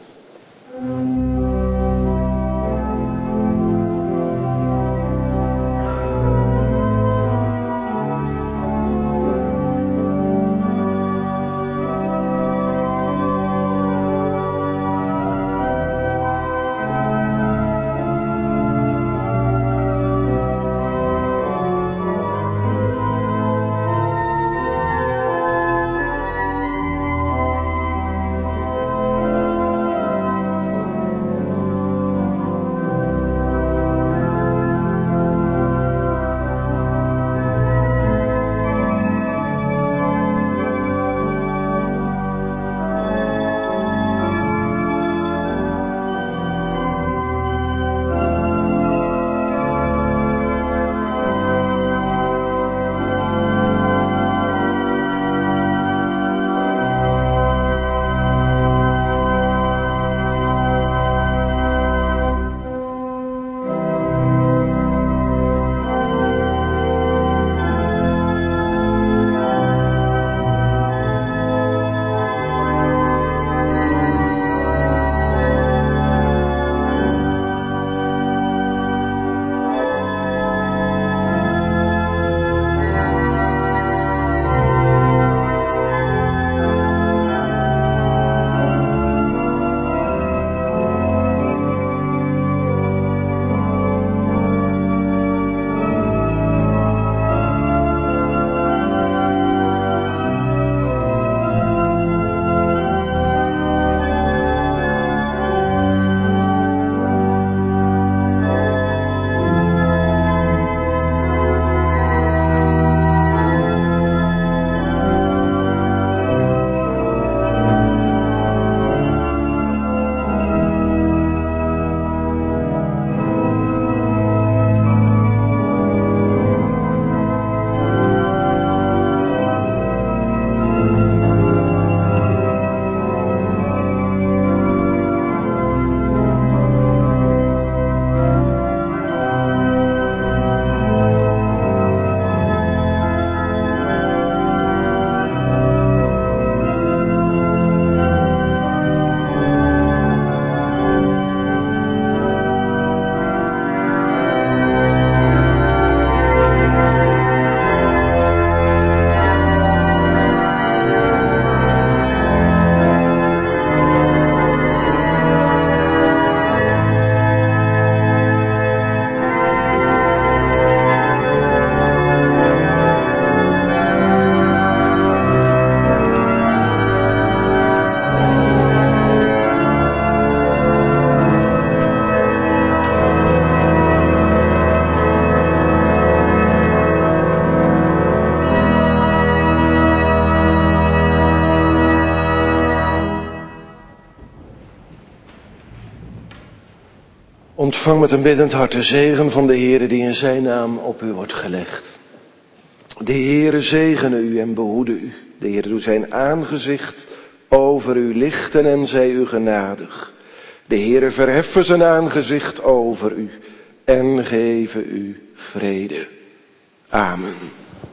Ontvang met een biddend hart de zegen van de Heere die in zijn naam op u wordt gelegd. De Heere zegene u en behoede u. De Heere doet zijn aangezicht over u lichten en zij u genadig. De Heere verheffen zijn aangezicht over u en geven u vrede. Amen.